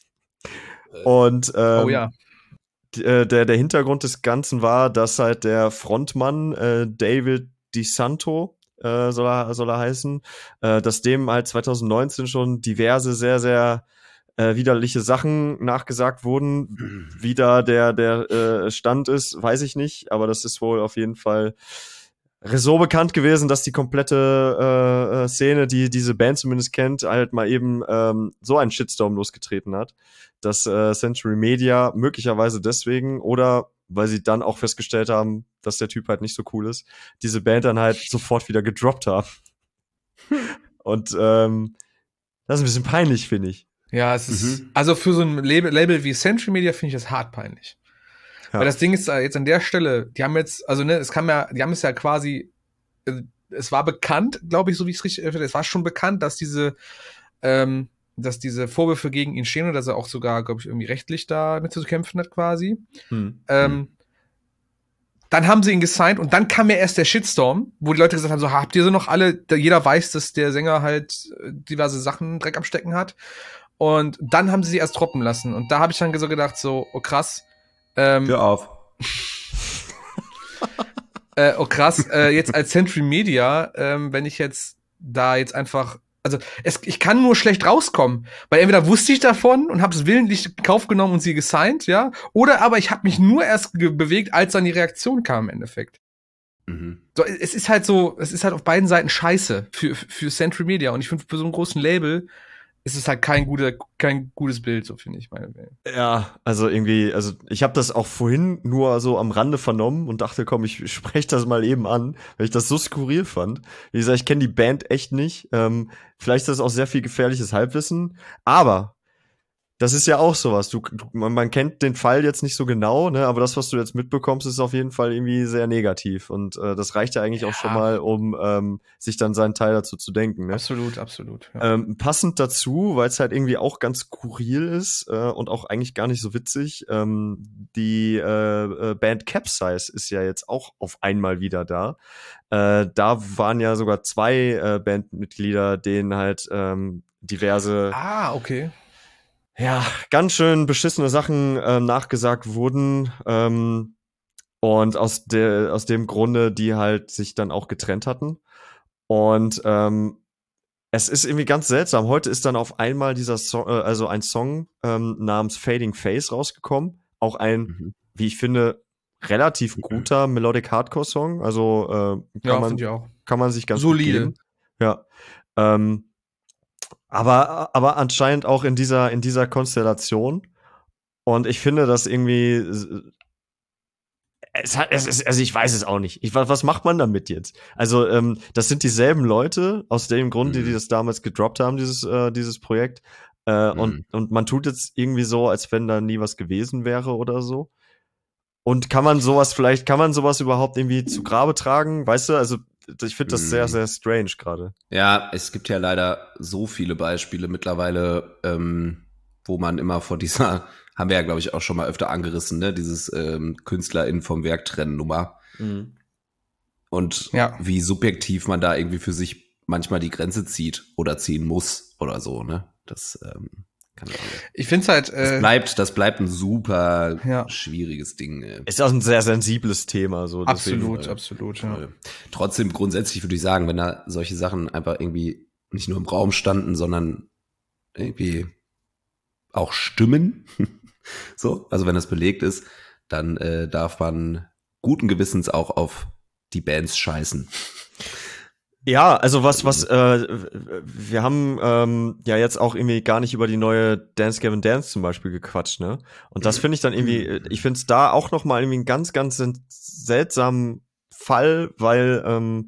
Und der Hintergrund des Ganzen war, dass halt der Frontmann David DeSanto soll er heißen, dass dem halt 2019 schon diverse sehr, sehr widerliche Sachen nachgesagt wurden. Wie da der Stand ist, weiß ich nicht, aber das ist wohl auf jeden Fall so bekannt gewesen, dass die komplette Szene, die diese Band zumindest kennt, halt mal eben so einen Shitstorm losgetreten hat, dass Century Media möglicherweise deswegen oder weil sie dann auch festgestellt haben, dass der Typ halt nicht so cool ist, diese Band dann halt sofort wieder gedroppt haben. Und das ist ein bisschen peinlich, finde ich. Ja, es ist, also für so ein Label wie Century Media finde ich das hart peinlich. Ja. Weil das Ding ist jetzt an der Stelle, die haben jetzt, also ne, die haben es ja quasi, es war bekannt, glaube ich, so wie ich es richtig finde, es war schon bekannt, dass diese Vorwürfe gegen ihn stehen und dass er auch sogar, glaube ich, irgendwie rechtlich da mit zu kämpfen hat quasi. Dann haben sie ihn gesigned und dann kam ja erst der Shitstorm, wo die Leute gesagt haben, so, habt ihr so noch alle, jeder weiß, dass der Sänger halt diverse Sachen Dreck am Stecken hat. Und dann haben sie erst droppen lassen. Und da habe ich dann so gedacht, so, oh krass. Hör auf. Oh krass, jetzt als Century Media, wenn ich jetzt da jetzt einfach, also ich kann nur schlecht rauskommen, weil entweder wusste ich davon und habe es willentlich in Kauf genommen und sie gesigned, ja, oder aber ich habe mich nur erst bewegt, als dann die Reaktion kam im Endeffekt. So, es ist halt auf beiden Seiten scheiße für Century Media und ich finde, für so einen großen Label ist es halt kein gutes Bild, so finde ich meine Welt. Ja, also ich habe das auch vorhin nur so am Rande vernommen und dachte, komm, ich spreche das mal eben an, weil ich das so skurril fand. Wie gesagt, ich kenne die Band echt nicht. Vielleicht ist das auch sehr viel gefährliches Halbwissen, aber das ist ja auch sowas. Man kennt den Fall jetzt nicht so genau, ne, aber das, was du jetzt mitbekommst, ist auf jeden Fall irgendwie sehr negativ. Und das reicht ja eigentlich auch schon mal, um sich dann seinen Teil dazu zu denken. Ne? Absolut. Ja. Passend dazu, weil es halt irgendwie auch ganz skurril ist und auch eigentlich gar nicht so witzig, die Band Capsize ist ja jetzt auch auf einmal wieder da. Da waren ja sogar 2 Bandmitglieder, denen halt diverse Okay. Ja, ganz schön beschissene Sachen nachgesagt wurden und aus dem Grunde, die halt sich dann auch getrennt hatten. Und es ist irgendwie ganz seltsam. Heute ist dann auf einmal dieser ein Song namens Fading Face rausgekommen. Auch ein, wie ich finde, relativ guter Melodic Hardcore-Song. Also finde ich auch. kann man sich ganz solide gut geben. Ja. Aber anscheinend auch in dieser Konstellation. Und ich finde das irgendwie. Also ich weiß es auch nicht. Was macht man damit jetzt? Also, das sind dieselben Leute, aus dem Grund, die das damals gedroppt haben, dieses Projekt. Und man tut jetzt irgendwie so, als wenn da nie was gewesen wäre oder so. Und kann man sowas überhaupt irgendwie zu Grabe tragen? Weißt du, also ich finde das sehr, sehr strange gerade. Ja, es gibt ja leider so viele Beispiele mittlerweile, wo man immer vor dieser, haben wir ja, glaube ich, auch schon mal öfter angerissen, ne, dieses KünstlerInnen vom Werk trennen Nummer. Und wie subjektiv man da irgendwie für sich manchmal die Grenze zieht oder ziehen muss oder so, ne? Das kann ich finde es halt. Das bleibt ein super schwieriges Ding. Ist auch ein sehr sensibles Thema. So, absolut, absolut. Ja. Trotzdem grundsätzlich würde ich sagen, wenn da solche Sachen einfach irgendwie nicht nur im Raum standen, sondern irgendwie auch stimmen, so, also wenn das belegt ist, dann darf man guten Gewissens auch auf die Bands scheißen. Ja, also wir haben ja jetzt auch irgendwie gar nicht über die neue Dance Gavin Dance zum Beispiel gequatscht, ne? Und das finde ich dann irgendwie, ich finde es da auch noch mal irgendwie einen ganz, ganz seltsamen Fall, weil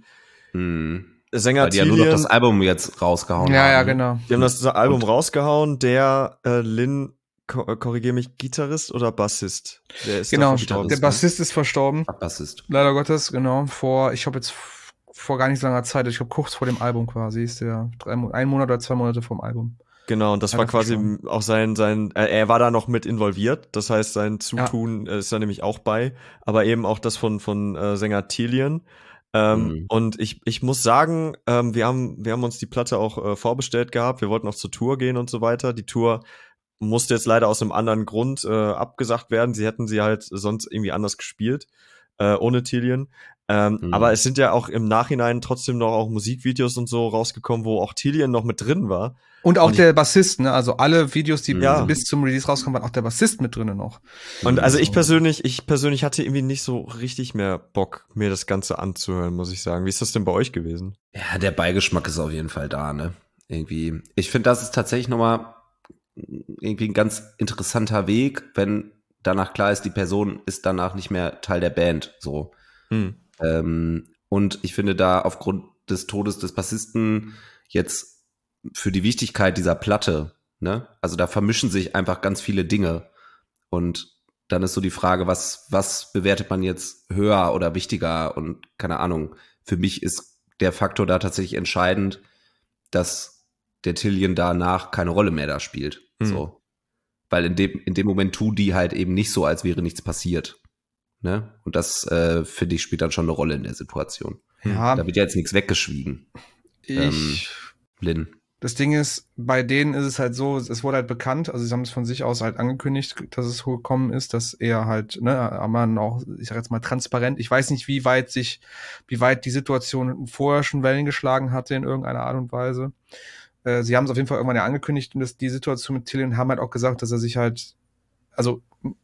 Sänger weil die ja nur noch das Album jetzt rausgehauen haben. Ja, genau. Die haben das Album rausgehauen, der Lin, korrigiere mich, Gitarrist oder Bassist? Der ist genau, der Bassist ist verstorben. Bassist. Leider Gottes, genau. Vor gar nicht so langer Zeit, ich glaube kurz vor dem Album quasi, ist der 1 Monat oder 2 Monate vorm Album. Genau, und das war quasi auch er war da noch mit involviert, das heißt, sein Zutun ist da nämlich auch bei, aber eben auch das von Sänger Tilian. Und ich muss sagen, wir haben uns die Platte auch vorbestellt gehabt, wir wollten auch zur Tour gehen und so weiter. Die Tour musste jetzt leider aus einem anderen Grund abgesagt werden, sie hätten sie halt sonst irgendwie anders gespielt, ohne Tilian. Aber es sind ja auch im Nachhinein trotzdem noch auch Musikvideos und so rausgekommen, wo auch Tilian noch mit drin war. Und auch der Bassist, ne? Also alle Videos, die bis zum Release rauskommen, waren auch der Bassist mit drinnen noch. Und also ich persönlich hatte irgendwie nicht so richtig mehr Bock, mir das Ganze anzuhören, muss ich sagen. Wie ist das denn bei euch gewesen? Ja, der Beigeschmack ist auf jeden Fall da, ne? Irgendwie. Ich finde, das ist tatsächlich nochmal irgendwie ein ganz interessanter Weg, wenn danach klar ist, die Person ist danach nicht mehr Teil der Band, so. Und ich finde da aufgrund des Todes des Bassisten jetzt für die Wichtigkeit dieser Platte, ne, also da vermischen sich einfach ganz viele Dinge und dann ist so die Frage, was bewertet man jetzt höher oder wichtiger und keine Ahnung. Für mich ist der Faktor da tatsächlich entscheidend, dass der Tilian danach keine Rolle mehr da spielt, so. Weil in dem Moment tun die halt eben nicht so, als wäre nichts passiert. Ne? Und das, finde ich, spielt dann schon eine Rolle in der Situation. Ja. Da wird ja jetzt nichts weggeschwiegen. Lin. Das Ding ist, bei denen ist es halt so, es wurde halt bekannt, also sie haben es von sich aus halt angekündigt, dass es so gekommen ist, dass er halt, ne, man auch, ich sag jetzt mal transparent, ich weiß nicht, wie weit die Situation vorher schon Wellen geschlagen hatte in irgendeiner Art und Weise. Sie haben es auf jeden Fall irgendwann ja angekündigt und die Situation mit Tilian haben halt auch gesagt, dass er sich halt, also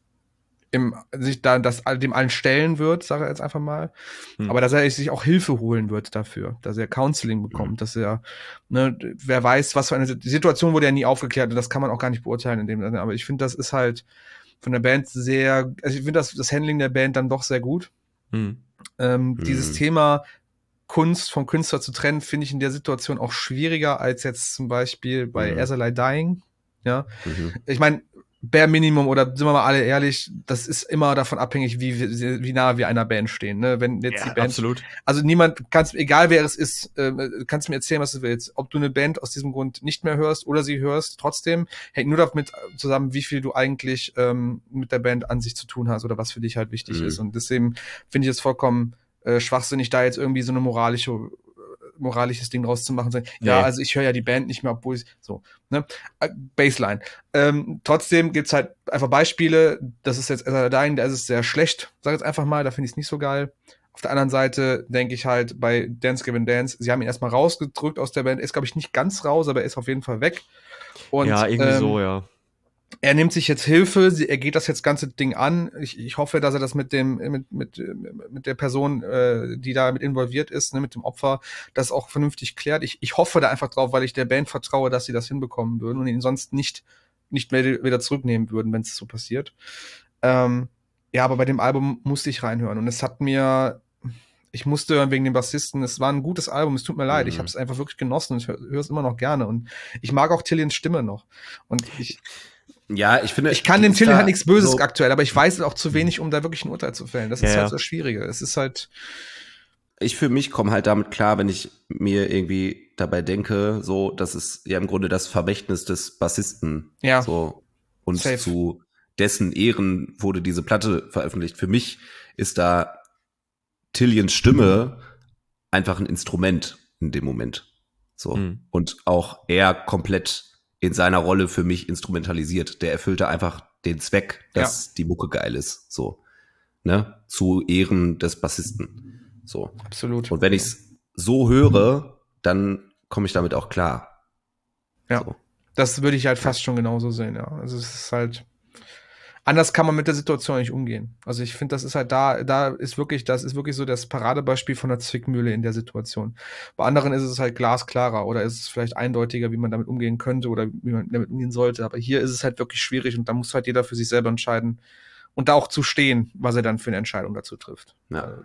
sich da dem allen stellen wird, sage ich jetzt einfach mal, aber dass er sich auch Hilfe holen wird dafür, dass er Counseling bekommt, dass er, ne, wer weiß, was für eine Situation wurde ja nie aufgeklärt und das kann man auch gar nicht beurteilen in dem Sinne, aber ich finde, das ist halt von der Band sehr, also ich finde das Handling der Band dann doch sehr gut. Dieses Thema Kunst vom Künstler zu trennen, finde ich in der Situation auch schwieriger als jetzt zum Beispiel bei As I Lie Dying, ja. Ich meine, Bare Minimum oder sind wir mal alle ehrlich, das ist immer davon abhängig, wie nah wir einer Band stehen, ne? Wenn jetzt die Band, absolut. Also egal wer es ist, kannst mir erzählen, was du willst. Ob du eine Band aus diesem Grund nicht mehr hörst oder sie hörst, trotzdem hängt nur damit zusammen, wie viel du eigentlich mit der Band an sich zu tun hast oder was für dich halt wichtig ist. Und deswegen finde ich es vollkommen schwachsinnig, da jetzt irgendwie so eine moralisches Ding draus zu machen. Ja, also ich höre ja die Band nicht mehr, obwohl ich so, ne? Baseline. Trotzdem gibt's halt einfach Beispiele, das ist jetzt Dein, da ist es sehr schlecht, sag jetzt einfach mal, da finde ich es nicht so geil. Auf der anderen Seite denke ich halt bei Dance Gavin Dance, sie haben ihn erstmal rausgedrückt aus der Band, ist glaube ich nicht ganz raus, aber er ist auf jeden Fall weg. Und, ja, irgendwie so, ja. er nimmt sich jetzt Hilfe, er geht das jetzt ganze Ding an. Ich hoffe, dass er das mit der Person, die da mit involviert ist, ne, mit dem Opfer, das auch vernünftig klärt. Ich hoffe da einfach drauf, weil ich der Band vertraue, dass sie das hinbekommen würden und ihn sonst nicht mehr wieder zurücknehmen würden, wenn es so passiert. Ja, aber bei dem Album musste ich reinhören und ich musste hören wegen dem Bassisten. Es war ein gutes Album, es tut mir leid. Ich habe es einfach wirklich genossen und ich höre es immer noch gerne. Und ich mag auch Tillians Stimme noch. Und ich finde, ich kann dem Tillian halt nichts Böses aktuell, aber ich weiß auch zu wenig, um da wirklich ein Urteil zu fällen. Das ist halt das Schwierige. Es ist halt. Ich für mich komme halt damit klar, wenn ich mir irgendwie dabei denke, so, das ist ja im Grunde das Vermächtnis des Bassisten. Ja. So. Und zu dessen Ehren wurde diese Platte veröffentlicht. Für mich ist da Tillians Stimme einfach ein Instrument in dem Moment. So. Und auch er komplett in seiner Rolle für mich instrumentalisiert. Der erfüllte einfach den Zweck, dass die Mucke geil ist. So. Ne? Zu Ehren des Bassisten. So. Absolut. Und wenn ich es so höre, dann komme ich damit auch klar. Ja. So. Das würde ich halt fast schon genauso sehen, ja. Also es ist halt. Anders kann man mit der Situation nicht umgehen. Also ich finde, das ist halt das ist wirklich so das Paradebeispiel von der Zwickmühle in der Situation. Bei anderen ist es halt glasklarer oder ist es vielleicht eindeutiger, wie man damit umgehen könnte oder wie man damit umgehen sollte. Aber hier ist es halt wirklich schwierig und da muss halt jeder für sich selber entscheiden und da auch zu stehen, was er dann für eine Entscheidung dazu trifft. Ja.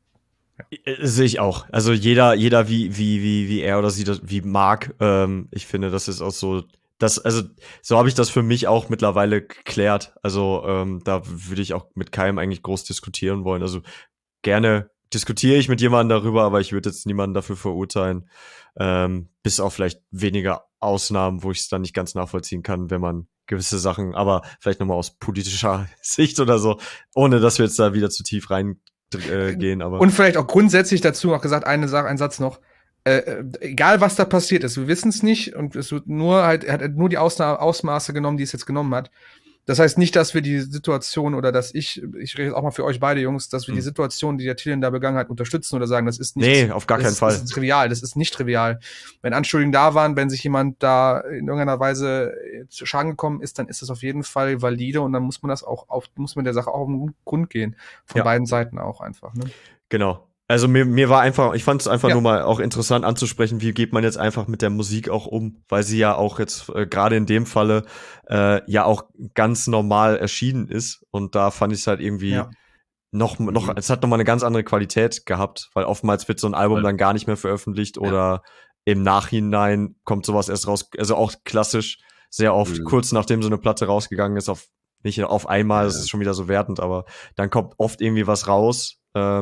Sehe ich auch. Also jeder wie er oder sie das wie mag. Ich finde, das ist auch so. So habe ich das für mich auch mittlerweile geklärt. Also da würde ich auch mit keinem eigentlich groß diskutieren wollen. Also gerne diskutiere ich mit jemandem darüber, aber ich würde jetzt niemanden dafür verurteilen. Bis auf vielleicht weniger Ausnahmen, wo ich es dann nicht ganz nachvollziehen kann, wenn man gewisse Sachen, aber vielleicht nochmal aus politischer Sicht oder so, ohne dass wir jetzt da wieder zu tief reingehen. Aber und vielleicht auch grundsätzlich dazu noch gesagt, ein Satz noch. Egal was da passiert ist, wir wissen es nicht und es wird er hat nur die Ausmaße genommen, die es jetzt genommen hat. Das heißt nicht, dass wir die Situation oder dass ich rede jetzt auch mal für euch beide Jungs, dass wir die Situation, die der Tillian da begangen hat, unterstützen oder sagen, das ist nicht. Nee, auf gar keinen Fall. Das ist trivial, das ist nicht trivial. Wenn Anschuldigungen da waren, wenn sich jemand da in irgendeiner Weise zu Schaden gekommen ist, dann ist das auf jeden Fall valide und dann muss man der Sache auch auf den Grund gehen. Von beiden Seiten auch einfach, ne? Genau. Also mir war einfach, ich fand es einfach nur mal auch interessant anzusprechen, wie geht man jetzt einfach mit der Musik auch um, weil sie ja auch jetzt gerade in dem Falle ja auch ganz normal erschienen ist und da fand ich es halt irgendwie noch, es hat nochmal eine ganz andere Qualität gehabt, weil oftmals wird so ein Album dann gar nicht mehr veröffentlicht oder im Nachhinein kommt sowas erst raus, also auch klassisch sehr oft kurz nachdem so eine Platte rausgegangen ist, nicht auf einmal, das ist schon wieder so wertend, aber dann kommt oft irgendwie was raus,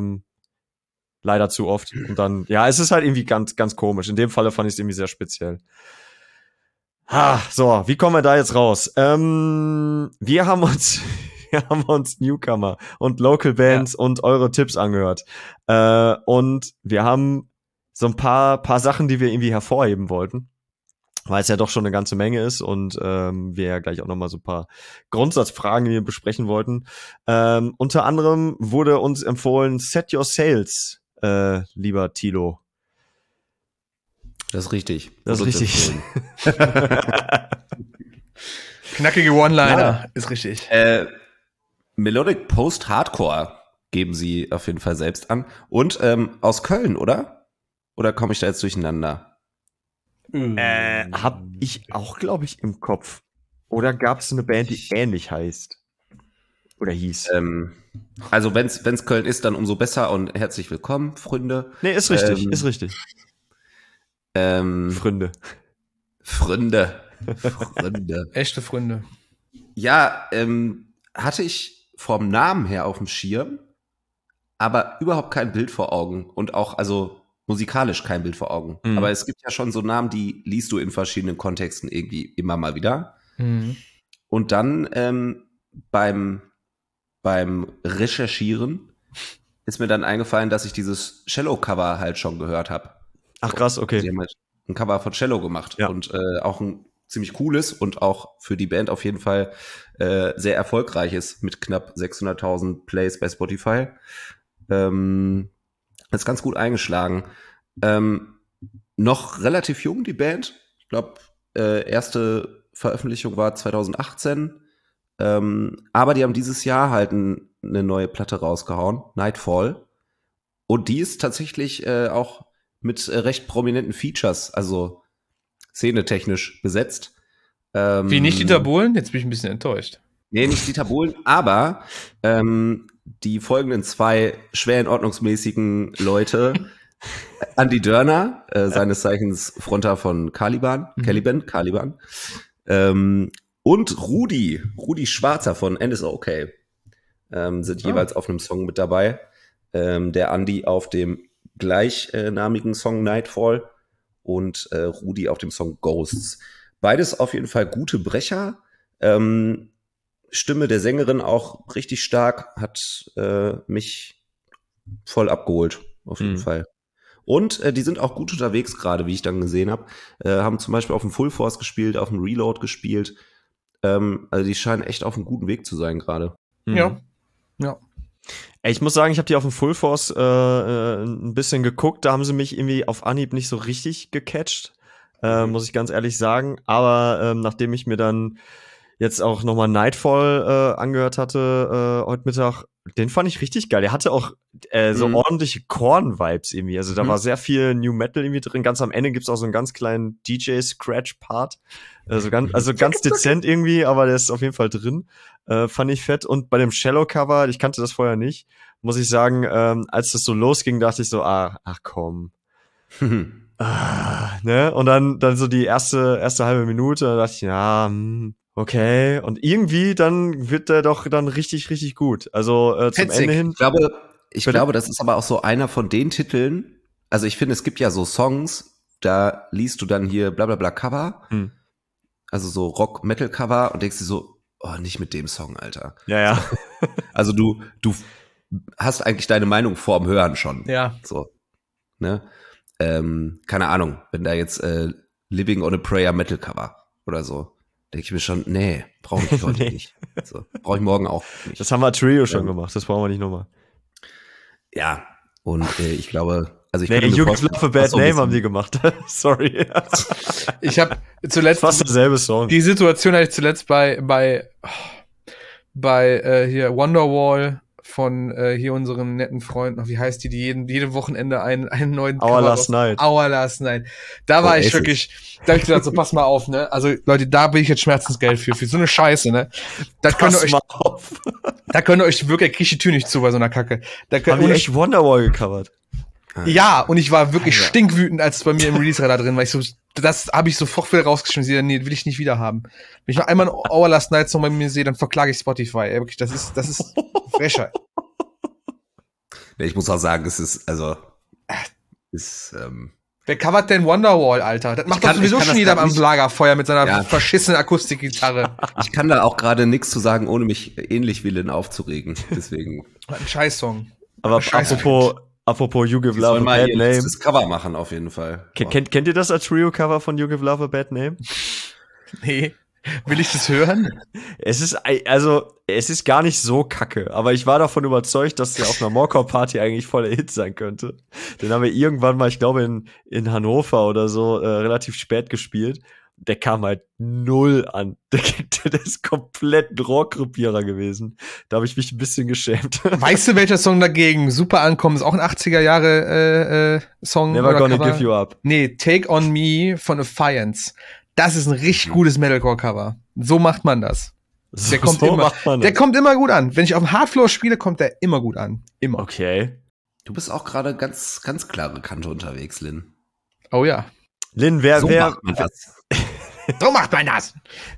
leider zu oft. Und dann, es ist halt irgendwie ganz, ganz komisch. In dem Falle fand ich es irgendwie sehr speziell. So, wie kommen wir da jetzt raus? Wir haben uns Newcomer und Local Bands und eure Tipps angehört. Und wir haben so ein paar Sachen, die wir irgendwie hervorheben wollten, weil es ja doch schon eine ganze Menge ist und wir ja gleich auch nochmal so ein paar Grundsatzfragen, die wir besprechen wollten. Unter anderem wurde uns empfohlen, Set Your Sails, lieber Thilo. Das ist richtig. Das ist richtig. Knackige One-Liner, ist richtig. Melodic Post-Hardcore geben sie auf jeden Fall selbst an. Und aus Köln, oder? Oder komme ich da jetzt durcheinander? Hab ich auch, glaube ich, im Kopf. Oder gab es eine Band, die ähnlich heißt? Oder hieß? Also wenn's Köln ist, dann umso besser und herzlich willkommen, Freunde. Nee, ist richtig, ist richtig. Freunde. Echte Freunde. Ja, hatte ich vom Namen her auf dem Schirm, aber überhaupt kein Bild vor Augen und auch, also musikalisch kein Bild vor Augen. Mhm. Aber es gibt ja schon so Namen, die liest du in verschiedenen Kontexten irgendwie immer mal wieder. Mhm. Und dann beim Recherchieren ist mir dann eingefallen, dass ich dieses Cello-Cover halt schon gehört habe. Ach krass, okay. Sie haben halt ein Cover von Cello gemacht und auch ein ziemlich cooles und auch für die Band auf jeden Fall sehr erfolgreiches mit knapp 600.000 Plays bei Spotify. Ist ganz gut eingeschlagen. Noch relativ jung, die Band. Ich glaube, erste Veröffentlichung war 2018. Aber die haben dieses Jahr halt eine neue Platte rausgehauen, Nightfall. Und die ist tatsächlich auch mit recht prominenten Features, also szenetechnisch besetzt. Wie nicht Dieter Bohlen? Jetzt bin ich ein bisschen enttäuscht. Nee, nicht Dieter Bohlen, aber die folgenden 2 schwer in ordnungsmäßigen Leute, Andi Dörner, seines Zeichens Fronter von Caliban, und Rudi Schwarzer von NSOK, sind jeweils auf einem Song mit dabei. Der Andi auf dem gleichnamigen Song Nightfall und Rudi auf dem Song Ghosts. Beides auf jeden Fall gute Brecher. Stimme der Sängerin auch richtig stark, hat mich voll abgeholt, auf jeden Fall. Und die sind auch gut unterwegs gerade, wie ich dann gesehen habe. Haben zum Beispiel auf dem Full Force gespielt, auf dem Reload gespielt. Also die scheinen echt auf einem guten Weg zu sein gerade. Ja. Ey, ich muss sagen, ich habe die auf dem Full Force ein bisschen geguckt. Da haben sie mich irgendwie auf Anhieb nicht so richtig gecatcht, muss ich ganz ehrlich sagen. Aber nachdem ich mir dann jetzt auch nochmal Nightfall angehört hatte heute Mittag, den fand ich richtig geil. Der hatte auch so ordentliche Korn-Vibes irgendwie. Also da war sehr viel New Metal irgendwie drin. Ganz am Ende gibt's auch so einen ganz kleinen DJ-Scratch-Part. Also ganz dezent irgendwie, aber der ist auf jeden Fall drin. Fand ich fett. Und bei dem Shallow-Cover, ich kannte das vorher nicht, muss ich sagen, als das so losging, dachte ich so, ach komm. Ne? Und dann so die erste halbe Minute, da dachte ich, ja, okay. Und irgendwie dann wird der doch dann richtig, richtig gut. Also zum Ende hin. Ich glaube, das ist aber auch so einer von den Titeln. Also ich finde, es gibt ja so Songs, da liest du dann hier bla bla bla Cover. Also so Rock-Metal-Cover und denkst dir so, oh, nicht mit dem Song, Alter. Ja. Also du hast eigentlich deine Meinung vorm Hören schon. Ja. So. Ne? Keine Ahnung, wenn da jetzt Living on a Prayer Metal-Cover oder so, denke ich mir schon, nee, brauche ich heute nicht. So, brauche ich morgen auch nicht. Das haben wir Trio schon gemacht, das brauchen wir nicht nochmal. Ja, und ich glaube, also ich You Give Love a Bad Name haben die gemacht. Sorry. Ich habe zuletzt fast derselbe Song. Die Situation hatte ich zuletzt bei hier Wonderwall von hier unseren netten Freunden, wie heißt die jede Wochenende einen neuen Our Last Night. Da war ich wirklich, da hab ich gesagt, so pass mal auf, ne? Also Leute, da bin ich jetzt Schmerzensgeld für so eine Scheiße, ne? Da könnt ihr euch wirklich, krieg ich die Tür nicht zu bei so einer Kacke. Haben die echt Wonderwall gecovert? Ja, und ich war wirklich stinkwütend, als es bei mir im Release-Radar drin war. Das habe ich sofort wieder rausgeschmissen. Nee, will ich nicht wieder haben. Wenn ich noch einmal Our Last Night Song bei mir sehe, dann verklage ich Spotify. Ey, wirklich, das ist Frechheit. Ich muss auch sagen, es ist, wer covert denn Wonderwall, Alter? Das macht doch sowieso schon jeder am Lagerfeuer mit seiner verschissenen Akustikgitarre. Ich kann da auch gerade nichts zu sagen, ohne mich ähnlich wie Lynn aufzuregen. Deswegen. Ein Scheißsong. Aber apropos You Give Love a Bad Name. Das Cover machen auf jeden Fall. Kennt ihr das Trio-Cover von You Give Love a Bad Name? Nee. Will ich das hören? Es ist gar nicht so kacke, aber ich war davon überzeugt, dass der auf einer Morecore-Party eigentlich voller Hit sein könnte. Den haben wir irgendwann mal, ich glaube in Hannover oder so, relativ spät gespielt. Der kam halt null an. Der ist komplett ein Rohrkrepierer gewesen. Da habe ich mich ein bisschen geschämt. Weißt du, welcher Song dagegen super ankommt? Ist auch ein 80er Jahre Song. Never Gonna Give You Up. Nee, Take On Me von Affiance. Das ist ein richtig gutes Metalcore-Cover. So macht man das. Der kommt immer gut an. Wenn ich auf dem Hardfloor spiele, kommt der immer gut an. Immer. Okay. Du bist auch gerade ganz, ganz klare Kante unterwegs, Lynn. Oh ja. Lynn, So macht man das. So macht man das.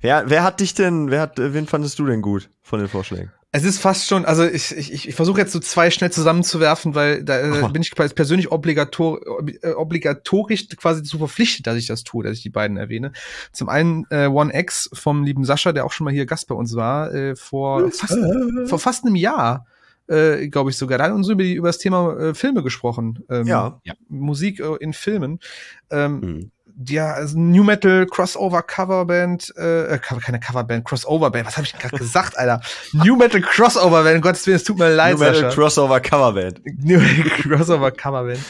Wen fandest du denn gut von den Vorschlägen? Es ist fast schon, also ich versuche jetzt so zwei schnell zusammenzuwerfen, weil da bin ich persönlich obligatorisch quasi zu verpflichtet, dass ich das tue, dass ich die beiden erwähne. Zum einen One X vom lieben Sascha, der auch schon mal hier Gast bei uns war, vor fast einem Jahr, glaube ich sogar. Da hat uns über das Thema Filme gesprochen. Musik in Filmen. Ja, also New Metal Crossover Coverband, keine Coverband, Crossover Band, was habe ich gerade gesagt, Alter? New Metal Crossover Band, Gottes Willen, es tut mir leid, New Metal Crossover Coverband. New Metal Crossover Coverband.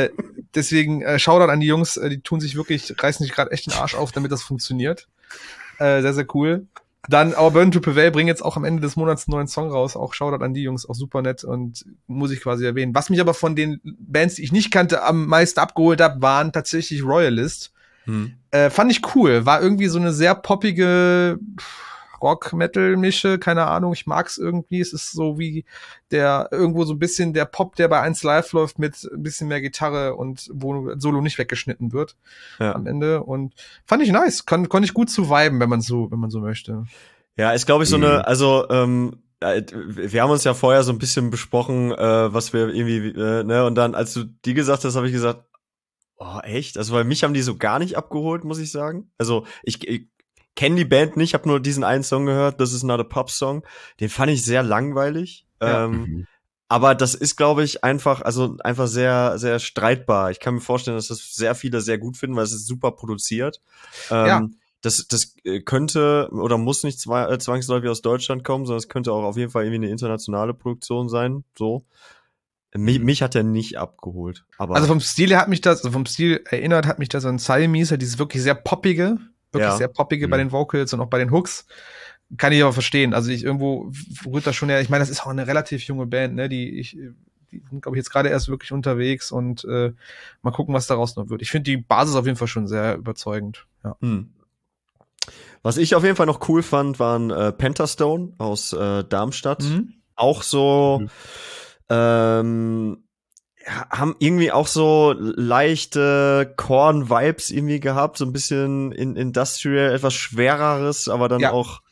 Deswegen Shoutout an die Jungs, die reißen sich gerade echt den Arsch auf, damit das funktioniert. Sehr, sehr cool. Dann, aber Burn to Prevail bringen jetzt auch am Ende des Monats einen neuen Song raus. Auch Shoutout an die Jungs, auch super nett und muss ich quasi erwähnen. Was mich aber von den Bands, die ich nicht kannte, am meisten abgeholt habe, waren tatsächlich Royalist. Fand ich cool. War irgendwie so eine sehr poppige Rock-Metal-Mische, keine Ahnung. Ich mag's irgendwie. Es ist so wie irgendwo so ein bisschen der Pop, der bei 1 Live läuft mit ein bisschen mehr Gitarre und wo Solo nicht weggeschnitten wird am Ende. Und fand ich nice. Konnte ich gut zu viben, wenn man so möchte. Ja, ist glaube ich so eine, also wir haben uns ja vorher so ein bisschen besprochen, was wir irgendwie, ne, und dann, als du die gesagt hast, habe ich gesagt, oh, echt? Also, weil mich haben die so gar nicht abgeholt, muss ich sagen. Also, ich kenne die Band nicht, habe nur diesen einen Song gehört, This Is Not a Pop Song. Den fand ich sehr langweilig. Ja. Aber das ist, glaube ich, einfach sehr, sehr streitbar. Ich kann mir vorstellen, dass das sehr viele sehr gut finden, weil es ist super produziert. Das könnte oder muss nicht zwangsläufig aus Deutschland kommen, sondern es könnte auch auf jeden Fall irgendwie eine internationale Produktion sein. So. Mich hat er nicht abgeholt. Aber also vom Stil erinnert hat mich das an Siamese, dieses wirklich sehr poppige, sehr poppige bei den Vocals und auch bei den Hooks. Kann ich aber verstehen. Also irgendwo rührt das schon her. Ich meine, das ist auch eine relativ junge Band, ne? Die sind, glaube ich, jetzt gerade erst wirklich unterwegs und mal gucken, was daraus noch wird. Ich finde die Basis auf jeden Fall schon sehr überzeugend. Ja. Was ich auf jeden Fall noch cool fand, waren Pentastone aus Darmstadt. Auch so haben irgendwie auch so leichte Korn-Vibes irgendwie gehabt, so ein bisschen Industrial, etwas schwereres, aber dann auch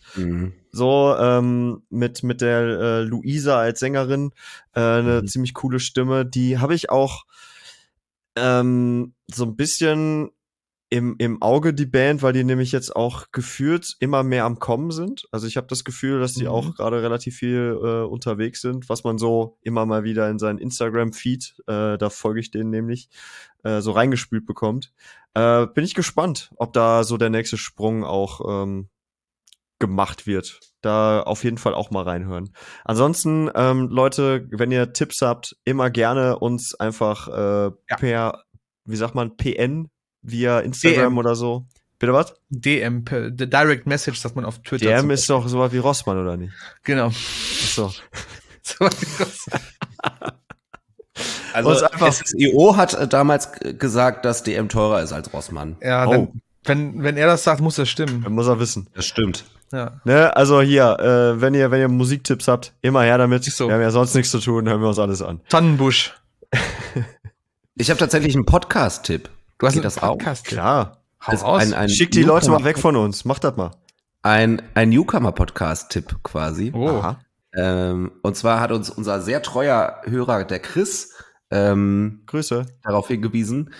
so mit der Luisa als Sängerin eine ziemlich coole Stimme. Die habe ich auch so ein bisschen im Auge, die Band, weil die nämlich jetzt auch gefühlt immer mehr am Kommen sind. Also ich habe das Gefühl, dass die auch gerade relativ viel unterwegs sind, was man so immer mal wieder in seinen Instagram-Feed, da folge ich denen nämlich, so reingespült bekommt. Bin ich gespannt, ob da so der nächste Sprung auch gemacht wird. Da auf jeden Fall auch mal reinhören. Ansonsten, Leute, wenn ihr Tipps habt, immer gerne uns einfach per, wie sagt man, PN via Instagram DM. Oder so. Bitte was? DM, the Direct Message, sagt man auf Twitter. DM ist doch sowas wie Rossmann, oder nicht? Genau. Achso. Also SSIO hat damals gesagt, dass DM teurer ist als Rossmann. Ja, wenn er das sagt, muss das stimmen. Dann muss er wissen. Das stimmt. Ja. Ne, also hier, wenn ihr Musiktipps habt, immer her damit. So. Wir haben ja sonst nichts zu tun, hören wir uns alles an. Tannenbusch. Ich habe tatsächlich einen Podcast-Tipp. Du hast Geht einen das auch? Podcast-Tipp? Klar. Hau raus. Schick die Leute mal weg von uns. Mach das mal. Ein Newcomer-Podcast-Tipp quasi. Oh. Und zwar hat uns unser sehr treuer Hörer, der Chris, Grüße, darauf hingewiesen,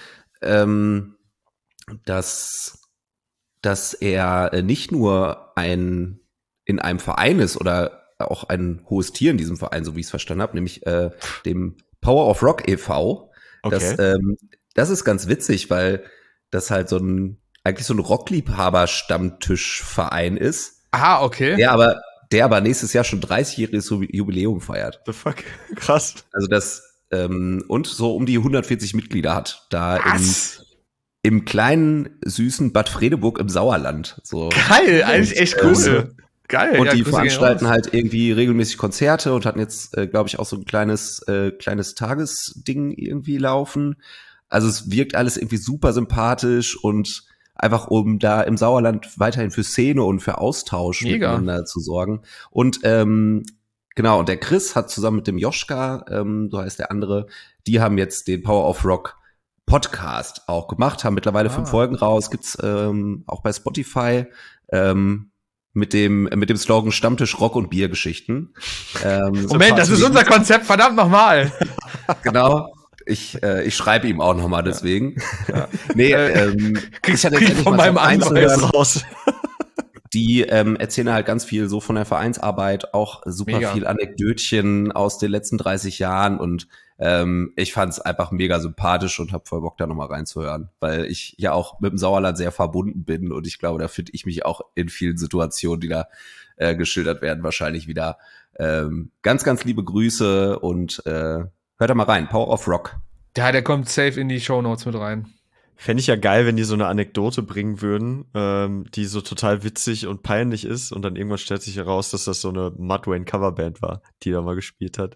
dass er nicht nur in einem Verein ist oder auch ein hohes Tier in diesem Verein, so wie ich es verstanden habe, nämlich dem Power of Rock e.V. Okay. Das ist ganz witzig, weil das halt eigentlich so ein Rockliebhaber-Stammtischverein ist. Ah, okay. Der aber nächstes Jahr schon 30-jähriges Jubiläum feiert. The fuck? Krass. Also und so um die 140 Mitglieder hat. Da im kleinen, süßen Bad Fredeburg im Sauerland. So. Geil, eigentlich echt cool. Geil. Und ja, die veranstalten halt irgendwie regelmäßig Konzerte und hatten jetzt, glaube ich, auch so ein kleines Tagesding irgendwie laufen. Also es wirkt alles irgendwie super sympathisch und einfach um da im Sauerland weiterhin für Szene und für Austausch miteinander zu sorgen. Und genau, und der Chris hat zusammen mit dem Joschka, so heißt der andere, die haben jetzt den Power of Rock Podcast auch gemacht, haben mittlerweile 5 Folgen raus, gibt's auch bei Spotify, mit dem Slogan Stammtisch Rock und Biergeschichten. Moment, das ist unser Konzept, verdammt nochmal. Genau. Ich schreibe ihm auch nochmal deswegen. Ja. Nee, ich hatte jetzt von meinem Anweis raus. Die erzählen halt ganz viel so von der Vereinsarbeit, auch super viel Anekdötchen aus den letzten 30 Jahren und ich fand es einfach mega sympathisch und habe voll Bock da nochmal reinzuhören, weil ich ja auch mit dem Sauerland sehr verbunden bin und ich glaube, da finde ich mich auch in vielen Situationen, die da geschildert werden, wahrscheinlich wieder. Ganz, ganz liebe Grüße und hört da mal rein, Power of Rock. Ja, der kommt safe in die Shownotes mit rein. Fände ich ja geil, wenn die so eine Anekdote bringen würden, die so total witzig und peinlich ist und dann irgendwann stellt sich heraus, dass das so eine Mudvayne Coverband war, die da mal gespielt hat.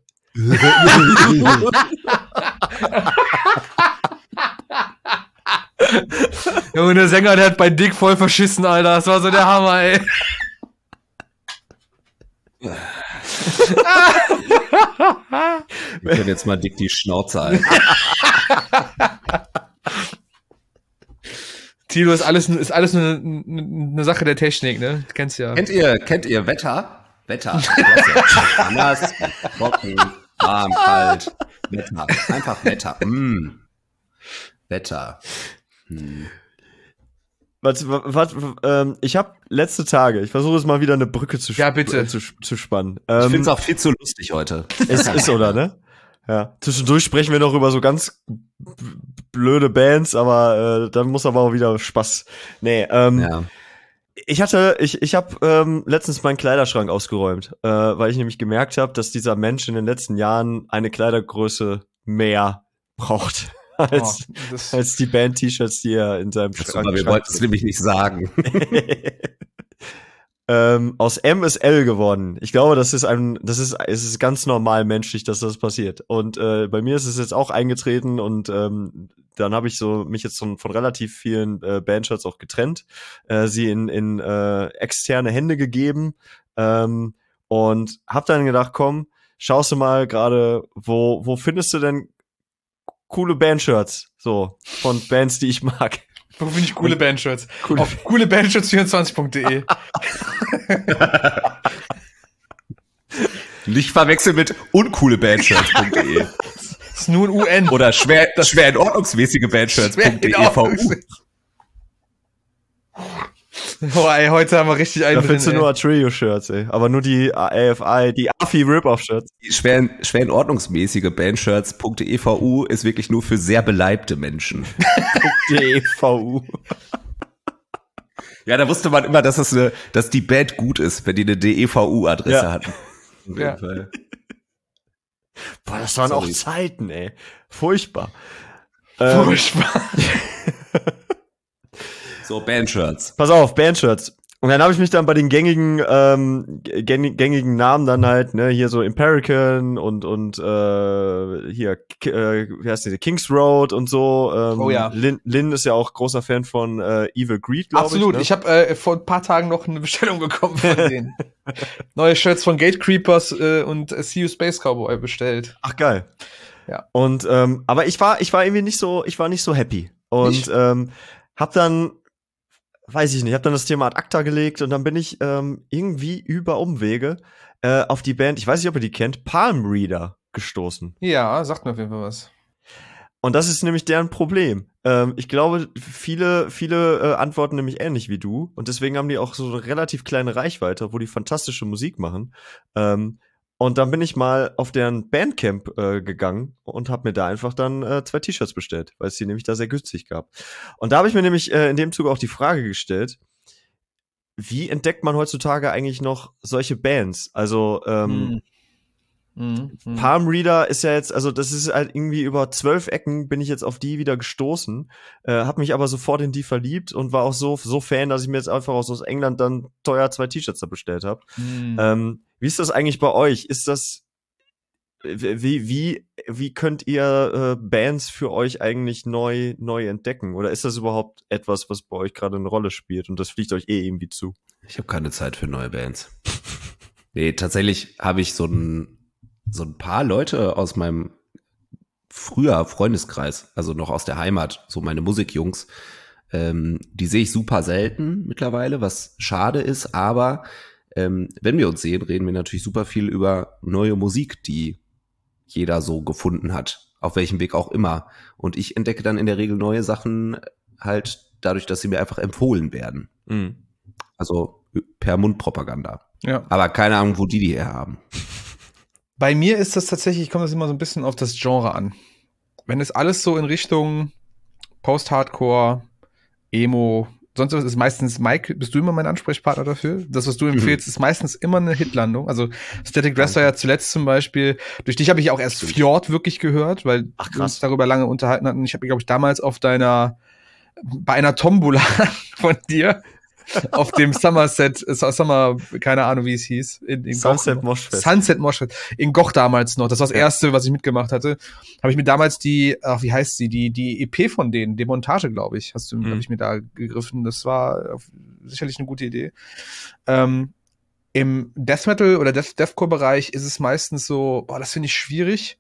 Junge, der Sänger, der hat bei Dick voll verschissen, Alter. Das war so der Hammer, ey. Wir können jetzt mal Dick die Schnauze halten. Tilo, ist alles nur eine Sache der Technik, ne? Du kennst ja. Kennt ihr Wetter? Wetter. Nass, trocken, warm, kalt. Wetter. Einfach Wetter. Wetter. Ich habe letzte Tage, ich versuche es mal wieder eine Brücke zu spannen. Ich finde es auch viel zu lustig heute. Es ist, oder, ne? Ja. Zwischendurch sprechen wir noch über so ganz blöde Bands, aber dann muss aber auch wieder Spaß. Nee, Ja. Ich habe letztens meinen Kleiderschrank ausgeräumt, weil ich nämlich gemerkt habe, dass dieser Mensch in den letzten Jahren eine Kleidergröße mehr braucht als die Band-T-Shirts, die er in seinem Schrank hat. Wir wollten es nämlich nicht sagen. Aus M ist L geworden. Ich glaube, es ist ganz normal menschlich, dass das passiert. Und bei mir ist es jetzt auch eingetreten und dann habe ich mich jetzt von relativ vielen Bandshirts auch getrennt, sie in externe Hände gegeben und habe dann gedacht, komm, schaust du mal gerade, wo findest du denn coole Bandshirts, so von Bands, die ich mag. Wo finde ich coole Bandshirts? Auf coolebandshirts24.de. Nicht verwechseln mit uncoolebandshirts.de. Das ist nur ein UN. Oder schwer in ordnungsmäßige Bandshirts.de. Oh, ey, heute haben wir richtig einen Da findest du nur Atreyu-Shirts, ey. Aber nur die AFI, die AFI-Rip-Off-Shirts. Schwer in ordnungsmäßige Bandshirts.evu ist wirklich nur für sehr beleibte Menschen. .evu. Ja, da wusste man immer, dass die Band gut ist, wenn die eine DEVU-Adresse hatten. Auf jeden Fall. Boah, das waren auch Zeiten, ey. Furchtbar. Furchtbar. So, Bandshirts. Pass auf, Bandshirts. Und dann habe ich mich dann bei den gängigen Namen dann halt, ne, hier so Empirican und hier, wie heißt die, Kings Road und so. Oh ja. Lynn ist ja auch großer Fan von Evil Greed, glaube ich. Absolut. Ne? Ich habe vor ein paar Tagen noch eine Bestellung bekommen von denen. Neue Shirts von Gatecreepers und See You Space Cowboy bestellt. Ach, geil. Ja. Und, aber ich war irgendwie nicht so happy. Und hab dann das Thema ad acta gelegt und dann bin ich irgendwie über Umwege auf die Band, ich weiß nicht, ob ihr die kennt, Palm Reader gestoßen. Ja, sagt mir auf jeden Fall was. Und das ist nämlich deren Problem. Ich glaube, viele antworten nämlich ähnlich wie du und deswegen haben die auch so eine relativ kleine Reichweite, wo die fantastische Musik machen. Und dann bin ich mal auf deren Bandcamp gegangen und habe mir da einfach dann 2 T-Shirts bestellt, weil es die nämlich da sehr günstig gab. Und da habe ich mir nämlich in dem Zuge auch die Frage gestellt, wie entdeckt man heutzutage eigentlich noch solche Bands? Also Palm Reader ist ja jetzt, also das ist halt irgendwie über 12 Ecken bin ich jetzt auf die wieder gestoßen, habe mich aber sofort in die verliebt und war auch so Fan, dass ich mir jetzt einfach aus England dann teuer 2 T-Shirts da bestellt habe. Wie ist das eigentlich bei euch? Ist das wie könnt ihr Bands für euch eigentlich neu entdecken? Oder ist das überhaupt etwas, was bei euch gerade eine Rolle spielt und das fliegt euch irgendwie zu? Ich habe keine Zeit für neue Bands. Nee, tatsächlich habe ich so ein paar Leute aus meinem früher Freundeskreis, also noch aus der Heimat, so meine Musikjungs, die sehe ich super selten mittlerweile, was schade ist, aber wenn wir uns sehen, reden wir natürlich super viel über neue Musik, die jeder so gefunden hat, auf welchem Weg auch immer. Und ich entdecke dann in der Regel neue Sachen halt dadurch, dass sie mir einfach empfohlen werden. Mhm. Also per Mundpropaganda. Ja. Aber keine Ahnung, wo die herhaben. Bei mir ist das tatsächlich, kommt das immer so ein bisschen auf das Genre an. Wenn es alles so in Richtung Post-Hardcore, Emo, sonst was ist meistens, Mike, bist du immer mein Ansprechpartner dafür? Das, was du empfehlst, ist meistens immer eine Hitlandung. Also Static Dressler zuletzt zum Beispiel, durch dich habe ich auch erst Fjord wirklich gehört, weil wir uns darüber lange unterhalten hatten. Ich habe, glaube ich, damals auf deiner bei einer Tombola von dir auf dem keine Ahnung, wie es hieß. In Sunset Moshfest. Sunset Moshfest. In Goch damals noch. Das war das erste, was ich mitgemacht hatte. Habe ich mir damals wie heißt sie? Die EP von denen, Demontage, glaube ich, habe ich mir da gegriffen. Das war sicherlich eine gute Idee. Im Death Metal oder Deathcore-Bereich ist es meistens so, das finde ich schwierig.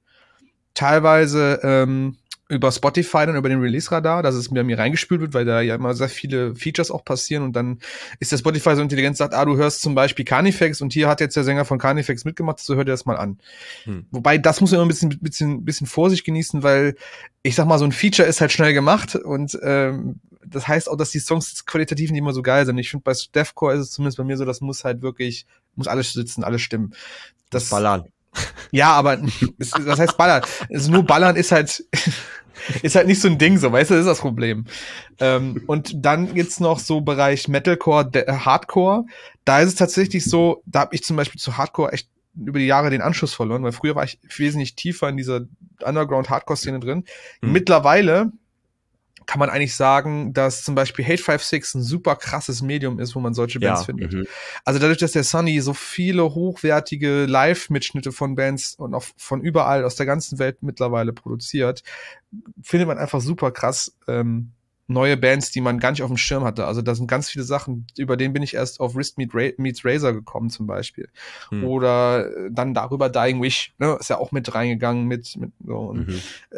Teilweise, über Spotify dann über den Release-Radar, dass es mir reingespült wird, weil da ja immer sehr viele Features auch passieren und dann ist der Spotify so intelligent, sagt, du hörst zum Beispiel Carnifex und hier hat jetzt der Sänger von Carnifex mitgemacht, so hör dir das mal an. Wobei, das muss man immer ein bisschen Vorsicht genießen, weil ich sag mal, so ein Feature ist halt schnell gemacht und das heißt auch, dass die Songs qualitativ nicht immer so geil sind. Ich finde, bei Deathcore ist es zumindest bei mir so, das muss halt wirklich, muss alles sitzen, alles stimmen. Das Ballern. Ja, aber was heißt Ballern? Also nur Ballern ist halt nicht so ein Ding, so, weißt du, das ist das Problem. Und dann gibt's noch so Bereich Metalcore, Hardcore. Da ist es tatsächlich so, da habe ich zum Beispiel zu Hardcore echt über die Jahre den Anschluss verloren, weil früher war ich wesentlich tiefer in dieser Underground-Hardcore-Szene drin. Mittlerweile kann man eigentlich sagen, dass zum Beispiel Hate 5/6 ein super krasses Medium ist, wo man solche Bands findet. Also dadurch, dass der Sunny so viele hochwertige Live-Mitschnitte von Bands und auch von überall aus der ganzen Welt mittlerweile produziert, findet man einfach super krass neue Bands, die man gar nicht auf dem Schirm hatte. Also da sind ganz viele Sachen, über den bin ich erst auf Wrist Meets Razor gekommen zum Beispiel. Oder dann darüber Dying Wish, ne, ist ja auch mit reingegangen mit so. Und,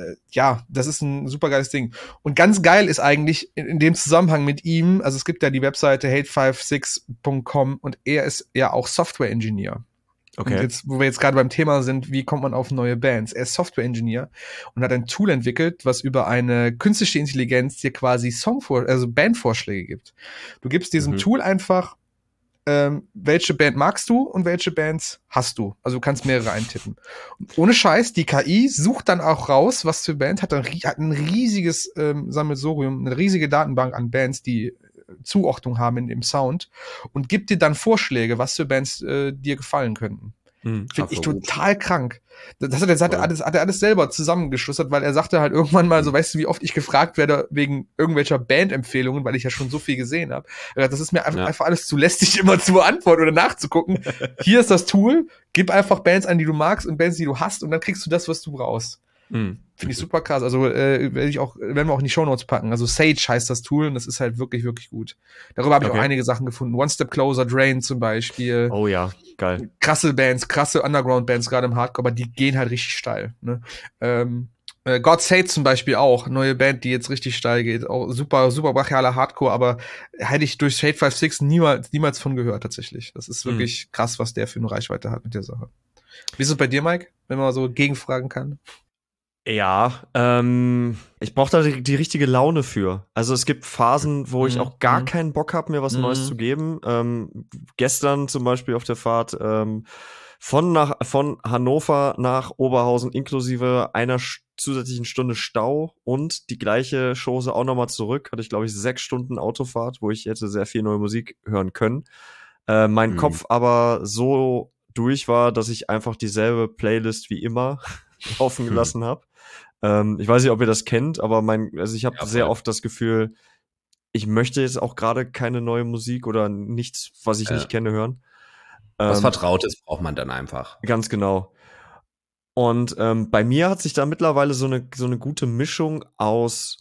das ist ein super geiles Ding. Und ganz geil ist eigentlich in dem Zusammenhang mit ihm, also es gibt ja die Webseite hate56.com und er ist ja auch Software-Engineer. Okay. Und jetzt, wo wir jetzt gerade beim Thema sind, wie kommt man auf neue Bands? Er ist Software-Engineer und hat ein Tool entwickelt, was über eine künstliche Intelligenz dir quasi Bandvorschläge gibt. Du gibst diesem Tool einfach, welche Band magst du und welche Bands hast du. Also du kannst mehrere eintippen. Und ohne Scheiß, die KI sucht dann auch raus, was für Band, hat ein riesiges Sammelsurium, eine riesige Datenbank an Bands, die Zuordnung haben in dem Sound und gibt dir dann Vorschläge, was für Bands dir gefallen könnten. Finde ich total krank. Das hat er alles selber zusammengeschlustert, weil er sagte halt irgendwann mal so, weißt du, wie oft ich gefragt werde wegen irgendwelcher Bandempfehlungen, weil ich ja schon so viel gesehen habe. Das ist mir einfach alles zu lästig, immer zu beantworten oder nachzugucken. Hier ist das Tool, gib einfach Bands an, die du magst und Bands, die du hast und dann kriegst du das, was du brauchst. Finde ich super krass. Also werden wir auch in die Shownotes packen. Also Sage heißt das Tool und das ist halt wirklich, wirklich gut. Darüber habe ich auch einige Sachen gefunden. One Step Closer, Drain zum Beispiel. Oh ja, geil. Krasse Bands, krasse Underground-Bands, gerade im Hardcore, aber die gehen halt richtig steil. Ne? God's Hate zum Beispiel auch. Neue Band, die jetzt richtig steil geht. Auch super, super brachialer Hardcore, aber hätte ich durch Hate 5/6 niemals von gehört tatsächlich. Das ist wirklich krass, was der für eine Reichweite hat mit der Sache. Wie ist es bei dir, Mike? Wenn man so gegenfragen kann. Ja, ich brauche da die richtige Laune für. Also es gibt Phasen, wo ich auch gar keinen Bock habe, mir was Neues zu geben. Gestern zum Beispiel auf der Fahrt von Hannover nach Oberhausen inklusive einer zusätzlichen Stunde Stau und die gleiche Chose auch nochmal zurück. Hatte ich, glaube ich, 6 Stunden Autofahrt, wo ich hätte sehr viel neue Musik hören können. Mein Kopf aber so durch war, dass ich einfach dieselbe Playlist wie immer laufen gelassen habe. Ich weiß nicht, ob ihr das kennt, aber ich habe sehr oft das Gefühl, ich möchte jetzt auch gerade keine neue Musik oder nichts, was ich nicht kenne, hören. Was Vertrautes braucht man dann einfach. Ganz genau. Und bei mir hat sich da mittlerweile so eine gute Mischung aus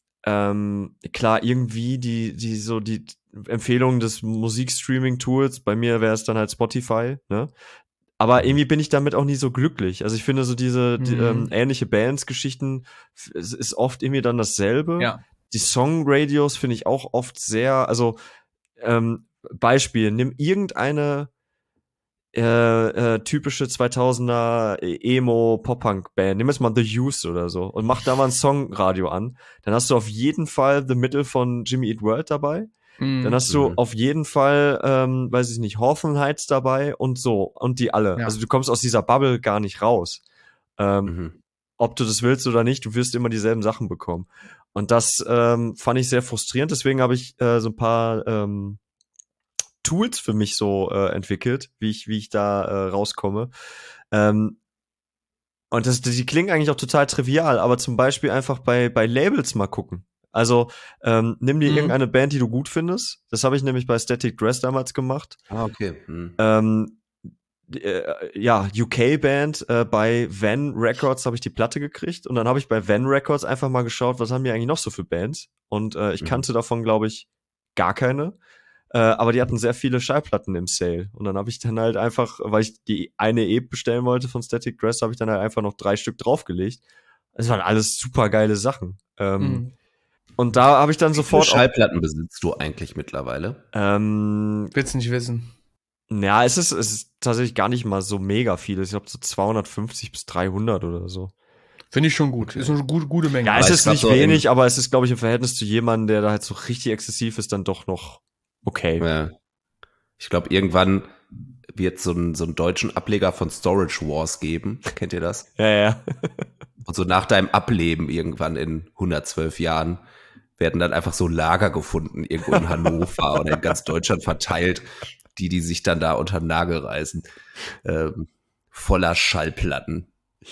klar, irgendwie die Empfehlungen des Musikstreaming-Tools, bei mir wäre es dann halt Spotify, ne? Aber irgendwie bin ich damit auch nie so glücklich. Also ich finde so diese ähnliche Bands-Geschichten, es ist oft irgendwie dann dasselbe. Ja. Die Song-Radios finde ich auch oft sehr, also Beispiel, nimm irgendeine typische 2000er Emo-Pop-Punk-Band, nimm jetzt mal The Used oder so und mach da mal ein Songradio an, dann hast du auf jeden Fall The Middle von Jimmy Eat World dabei. Dann hast du auf jeden Fall, weiß ich nicht, Hawthorne Heights dabei und so. Und die alle. Ja. Also du kommst aus dieser Bubble gar nicht raus. Ob du das willst oder nicht, du wirst immer dieselben Sachen bekommen. Und das fand ich sehr frustrierend. Deswegen habe ich so ein paar Tools für mich so entwickelt, wie ich da rauskomme. Und die klingen eigentlich auch total trivial, aber zum Beispiel einfach bei Labels mal gucken. Also nimm dir irgendeine Band, die du gut findest. Das habe ich nämlich bei Static Dress damals gemacht. Ah, okay. Ja, UK-Band, bei Van Records habe ich die Platte gekriegt und dann habe ich bei Van Records einfach mal geschaut, was haben die eigentlich noch so für Bands und ich kannte davon, glaube ich, gar keine, aber die hatten sehr viele Schallplatten im Sale und dann habe ich dann halt einfach, weil ich die eine EP bestellen wollte von Static Dress, habe ich dann halt einfach noch 3 Stück draufgelegt. Es waren alles super geile Sachen. Und da habe ich dann sofort. Wie viele Schallplatten besitzt du eigentlich mittlerweile? Willst nicht wissen. Ja, es ist tatsächlich gar nicht mal so mega viel. Ich glaube so 250 bis 300 oder so. Finde ich schon gut. Okay. Ist eine gute Menge. Ja, es ist nicht wenig, aber es ist, glaube ich, im Verhältnis zu jemandem, der da halt so richtig exzessiv ist, dann doch noch okay. Ja. Ich glaube, irgendwann wird so einen deutschen Ableger von Storage Wars geben. Kennt ihr das? Ja. Und so nach deinem Ableben irgendwann in 112 Jahren werden dann einfach so Lager gefunden, irgendwo in Hannover oder in ganz Deutschland verteilt, die sich dann da unter den Nagel reißen. Voller Schallplatten.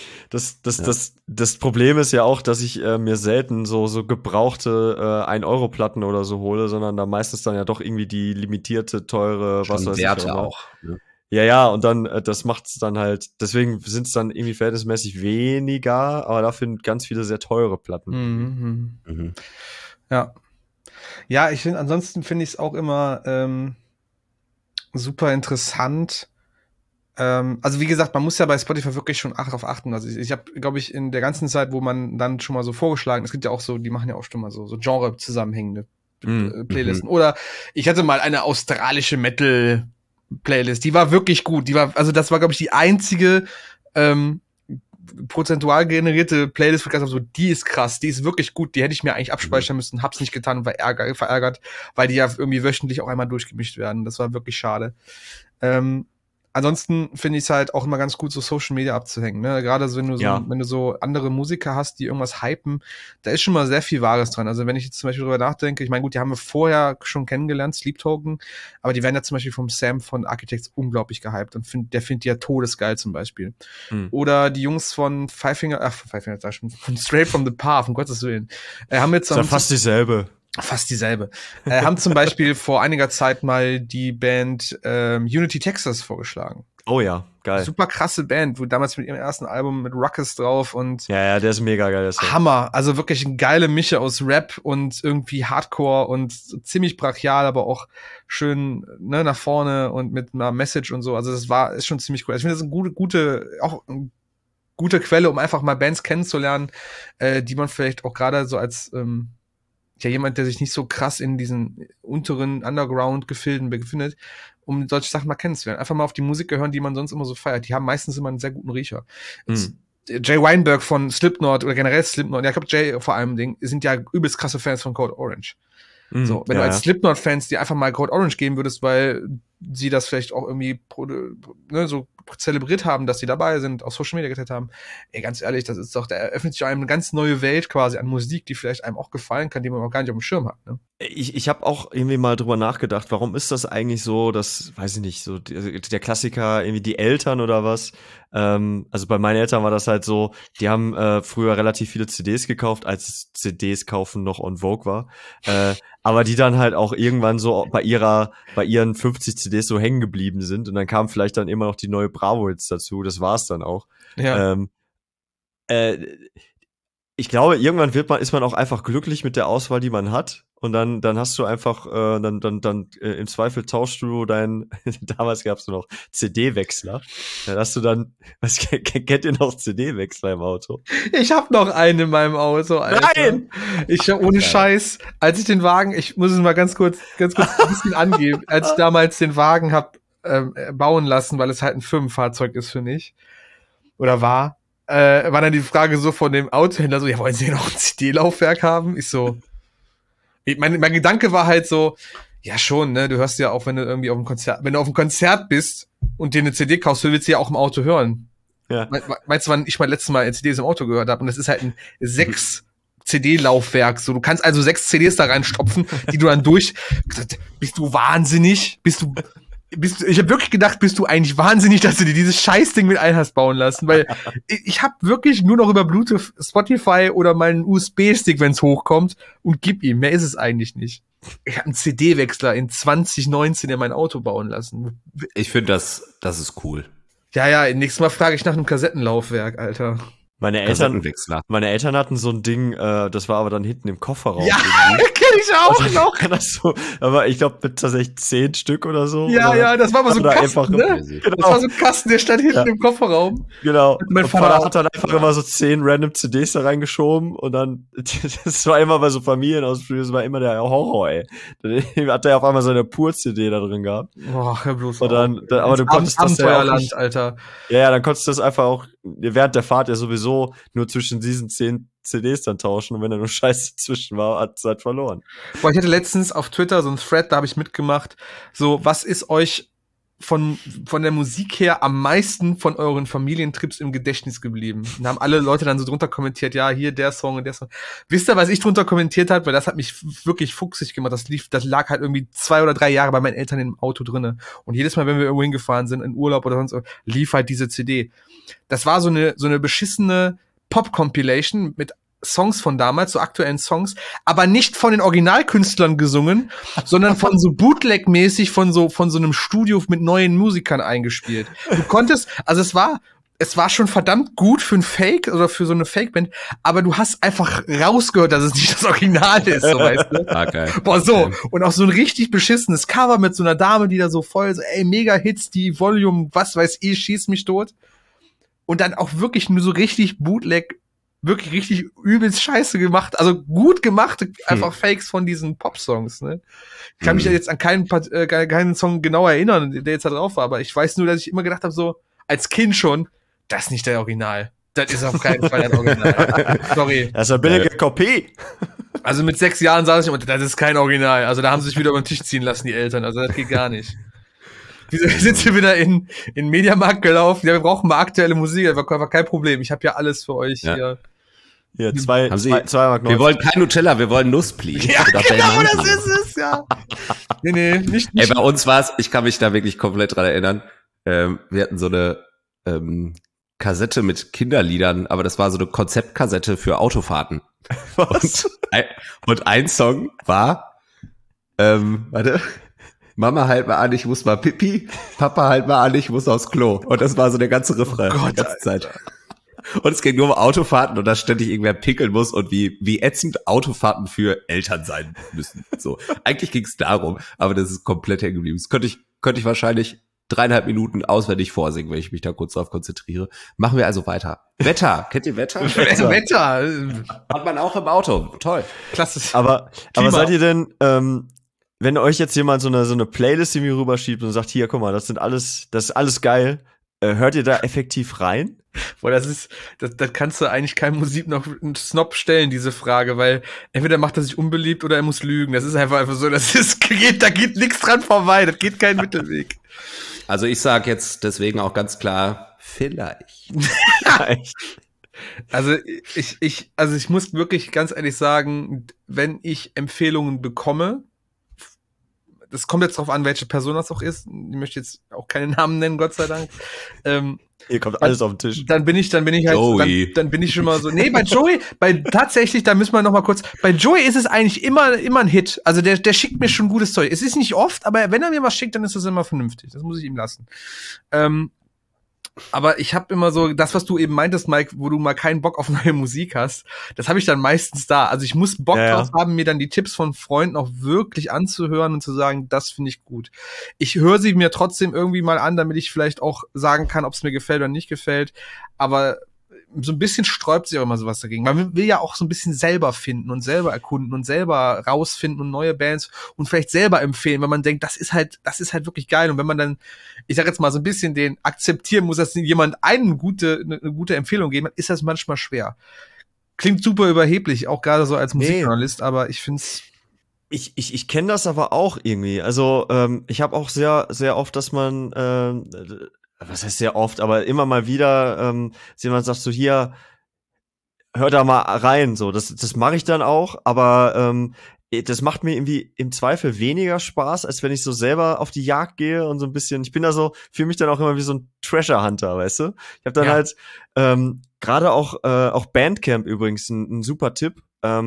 Das Problem ist ja auch, dass ich mir selten so gebrauchte 1-Euro-Platten oder so hole, sondern da meistens dann ja doch irgendwie die limitierte, teure, was weiß ich. Werte auch. Ne? Ja, und dann, das macht's dann halt, deswegen sind es dann irgendwie verhältnismäßig weniger, aber dafür ganz viele sehr teure Platten. Ja. Ja, ansonsten finde ich es auch immer super interessant. Also wie gesagt, man muss ja bei Spotify wirklich schon darauf achten. Also ich habe, glaube ich, in der ganzen Zeit, wo man dann schon mal so vorgeschlagen, es gibt ja auch so, die machen ja auch schon mal so Genre-zusammenhängende Playlisten. Oder ich hatte mal eine australische Metal-Playlist, die war wirklich gut. Das war, glaube ich, die einzige prozentual generierte Playlist, wo ich gesagt habe, so, die ist krass, die ist wirklich gut, die hätte ich mir eigentlich abspeichern müssen, hab's nicht getan und war verärgert, weil die ja irgendwie wöchentlich auch einmal durchgemischt werden. Das war wirklich schade. Ansonsten finde ich es halt auch immer ganz gut, so Social Media abzuhängen. Ne? Gerade so, wenn du so andere Musiker hast, die irgendwas hypen, da ist schon mal sehr viel Wahres dran. Also wenn ich jetzt zum Beispiel drüber nachdenke, ich meine, gut, die haben wir vorher schon kennengelernt, Sleep Token, aber die werden ja zum Beispiel vom Sam von Architects unglaublich gehypt und der findet die ja todesgeil zum Beispiel. Oder die Jungs von von Straight from the Path, um Gottes Willen, haben jetzt ist ja fast dieselbe. Haben zum Beispiel vor einiger Zeit mal die Band Unity Texas vorgeschlagen. Oh ja, geil. Super krasse Band, wo damals mit ihrem ersten Album mit Ruckus drauf und ja, der ist mega geil. Hammer, also wirklich eine geile Mische aus Rap und irgendwie Hardcore und ziemlich brachial, aber auch schön nach vorne und mit einer Message und so. Also ist schon ziemlich cool. Ich finde das eine gute Quelle, um einfach mal Bands kennenzulernen, die man vielleicht auch gerade so als jemand, der sich nicht so krass in diesen unteren Underground-Gefilden befindet, um solche Sachen mal kennenzulernen. Einfach mal auf die Musiker hören, die man sonst immer so feiert. Die haben meistens immer einen sehr guten Riecher. Jay Weinberg von Slipknot oder generell Slipknot, ich glaube Jay vor allem sind ja übelst krasse Fans von Code Orange. So, wenn du als Slipknot-Fans dir einfach mal Code Orange geben würdest, weil sie das vielleicht auch irgendwie so zelebriert haben, dass sie dabei sind, auf Social Media geteilt haben. Ey, ganz ehrlich, da eröffnet sich einem eine ganz neue Welt quasi an Musik, die vielleicht einem auch gefallen kann, die man auch gar nicht auf dem Schirm hat. Ne? Ich habe auch irgendwie mal drüber nachgedacht, warum ist das eigentlich so, dass, weiß ich nicht, so der Klassiker, irgendwie die Eltern oder was. Also bei meinen Eltern war das halt so, die haben früher relativ viele CDs gekauft, als CDs kaufen noch en vogue war. Aber die dann halt auch irgendwann so bei ihren 50 CDs so hängen geblieben sind und dann kam vielleicht dann immer noch die neue Bravo-Hits dazu, das war's dann auch. Ja. Ich glaube, irgendwann ist man auch einfach glücklich mit der Auswahl, die man hat. Und dann hast du einfach, im Zweifel tauschst du damals gab's noch CD-Wechsler. Dann hast du dann, kennt ihr noch CD-Wechsler im Auto? Ich habe noch einen in meinem Auto, Alter. Nein! Ich habe ohne Scheiß, als ich den Wagen, ich muss es mal ganz kurz ein bisschen angeben, als ich damals den Wagen hab bauen lassen, weil es halt ein Firmenfahrzeug ist für mich. Oder war dann die Frage so von dem Autohändler so, ja, wollen Sie noch ein CD-Laufwerk haben? Ich so, mein Gedanke war halt so, ja schon, ne, du hörst ja auch, wenn du irgendwie auf einem Konzert bist und dir eine CD kaufst, willst du ja auch im Auto hören. Ja. Weißt du, wann ich mal letztes Mal CDs im Auto gehört habe? Und das ist halt ein 6 CD-Laufwerk. So, du kannst also 6 CDs da reinstopfen, die du dann bist du wahnsinnig? Ich habe wirklich gedacht, bist du eigentlich wahnsinnig, dass du dir dieses Scheißding mit ein hast bauen lassen, weil ich habe wirklich nur noch über Bluetooth, Spotify oder meinen USB-Stick, wenn's hochkommt, und gib ihm. Mehr ist es eigentlich nicht. Ich habe einen CD-Wechsler in 2019 in mein Auto bauen lassen. Ich finde, das ist cool. Ja, nächstes Mal frage ich nach einem Kassettenlaufwerk, Alter. Meine Eltern hatten so ein Ding, das war aber dann hinten im Kofferraum. Ja, kenn ich auch noch. So, aber ich glaube mit tatsächlich 10 Stück oder so. Ja, das war aber so ein Kasten, einfach, ne? Genau. Das war so ein Kasten, der stand hinten im Kofferraum. Genau. Und mein Vater hat dann einfach immer so 10 random CDs da reingeschoben und dann, das war immer bei so Familienausflügen, das war immer der Horror, ey. Dann hat er auf einmal so eine Pur-CD da drin gehabt. Boah, hör bloß und dann, aber du konntest das ja auch nicht, Alter. Ja, dann konntest du das einfach auch während der Fahrt ja sowieso nur zwischen diesen 10 CDs dann tauschen und wenn da nur Scheiße zwischen war, hat es halt verloren. Boah, ich hatte letztens auf Twitter so ein Thread, da habe ich mitgemacht, so, was ist euch von der Musik her am meisten von euren Familientrips im Gedächtnis geblieben? Und haben alle Leute dann so drunter kommentiert, ja, hier der Song und der Song. Wisst ihr, was ich drunter kommentiert habe? Weil das hat mich wirklich fuchsig gemacht. Das lag halt irgendwie 2 oder 3 Jahre bei meinen Eltern im Auto drinne. Und jedes Mal, wenn wir irgendwo hingefahren sind, in Urlaub oder sonst, lief halt diese CD. Das war so eine beschissene Pop-Compilation mit Songs von damals, so aktuellen Songs, aber nicht von den Originalkünstlern gesungen, sondern von so Bootleg-mäßig von so einem Studio mit neuen Musikern eingespielt. Du konntest, also es war schon verdammt gut für ein Fake oder für so eine Fake-Band, aber du hast einfach rausgehört, dass es nicht das Original ist, so, weißt du? Okay. Boah, so. Und auch so ein richtig beschissenes Cover mit so einer Dame, die da so voll, so, ey, Mega-Hits, die Volume, was weiß ich, schieß mich tot. Und dann auch wirklich nur so richtig Bootleg, wirklich richtig übelst scheiße gemacht, also gut gemachte einfach Fakes von diesen Pop-Songs, ne? Ich kann mich ja jetzt an keinen Song genau erinnern, der jetzt da drauf war, aber ich weiß nur, dass ich immer gedacht habe, so, als Kind schon, das ist nicht der Original. Das ist auf keinen Fall ein Original. Sorry. Das ist eine billige Kopie. Also mit 6 Jahren saß ich immer, das ist kein Original. Also da haben sie sich wieder über den Tisch ziehen lassen, die Eltern. Also das geht gar nicht. Wir sind hier wieder in Mediamarkt gelaufen. Ja, wir brauchen mal aktuelle Musik. Das war kein Problem. Ich habe ja alles für euch hier. Hier, 2 Mark. Wir wollen kein Nutella, wir wollen Nusspli. Ja, genau, das ist es, ja. Nee, nicht. Ey, bei uns war es, ich kann mich da wirklich komplett dran erinnern. Wir hatten so eine Kassette mit Kinderliedern, aber das war so eine Konzeptkassette für Autofahrten. Was? Und ein Song war, Mama, halt mal an, ich muss mal pipi. Papa, halt mal an, ich muss aufs Klo. Und das war so der ganze Refrain die ganze Zeit. Und es ging nur um Autofahrten und da ständig irgendwer pinkeln muss und wie ätzend Autofahrten für Eltern sein müssen. So. Eigentlich ging es darum, aber das ist komplett hängen geblieben. Das könnte ich wahrscheinlich 3,5 Minuten auswendig vorsingen, wenn ich mich da kurz drauf konzentriere. Machen wir also weiter. Wetter. Kennt ihr Wetter? Wetter. Hat man auch im Auto. Toll. Klasse. Aber seid ihr denn, wenn euch jetzt jemand so eine Playlist irgendwie rüberschiebt und sagt, hier, guck mal, das ist alles geil, hört ihr da effektiv rein? Boah, das kannst du eigentlich keinem Musik noch einen Snob stellen, diese Frage, weil entweder macht er sich unbeliebt oder er muss lügen. Das ist einfach so, da geht nichts dran vorbei, das geht kein Mittelweg. Also ich sag jetzt deswegen auch ganz klar, vielleicht. Also ich muss wirklich ganz ehrlich sagen, wenn ich Empfehlungen bekomme, das kommt jetzt drauf an, welche Person das auch ist. Ich möchte jetzt auch keine Namen nennen, Gott sei Dank. Hier kommt alles auf den Tisch. Dann bin ich halt, dann bin ich schon mal so, nee, tatsächlich, da müssen wir noch mal kurz, bei Joey ist es eigentlich immer ein Hit. Also der schickt mir schon gutes Zeug. Es ist nicht oft, aber wenn er mir was schickt, dann ist das immer vernünftig. Das muss ich ihm lassen. Aber ich habe immer so, das, was du eben meintest, Mike, wo du mal keinen Bock auf neue Musik hast, das habe ich dann meistens da. Also ich muss Bock drauf haben, mir dann die Tipps von Freunden auch wirklich anzuhören und zu sagen, das finde ich gut. Ich höre sie mir trotzdem irgendwie mal an, damit ich vielleicht auch sagen kann, ob es mir gefällt oder nicht gefällt. Aber so ein bisschen sträubt sich auch immer sowas dagegen. Man will ja auch so ein bisschen selber finden und selber erkunden und selber rausfinden und neue Bands und vielleicht selber empfehlen, wenn man denkt, das ist halt wirklich geil. Und wenn man dann, ich sag jetzt mal so ein bisschen den akzeptieren muss, dass jemand eine gute Empfehlung geben hat, ist das manchmal schwer. Klingt super überheblich, auch gerade so als Musikjournalist, aber ich find's. Ich kenne das aber auch irgendwie. Also ich habe auch sehr, sehr oft, dass man was heißt sehr oft, aber immer mal wieder jemand sagt so, hier, hör da mal rein, so, das mache ich dann auch, aber das macht mir irgendwie im Zweifel weniger Spaß, als wenn ich so selber auf die Jagd gehe und so ein bisschen, ich bin da so, fühle mich dann auch immer wie so ein Treasure Hunter, weißt du? Ich habe dann halt gerade auch Bandcamp übrigens ein super Tipp.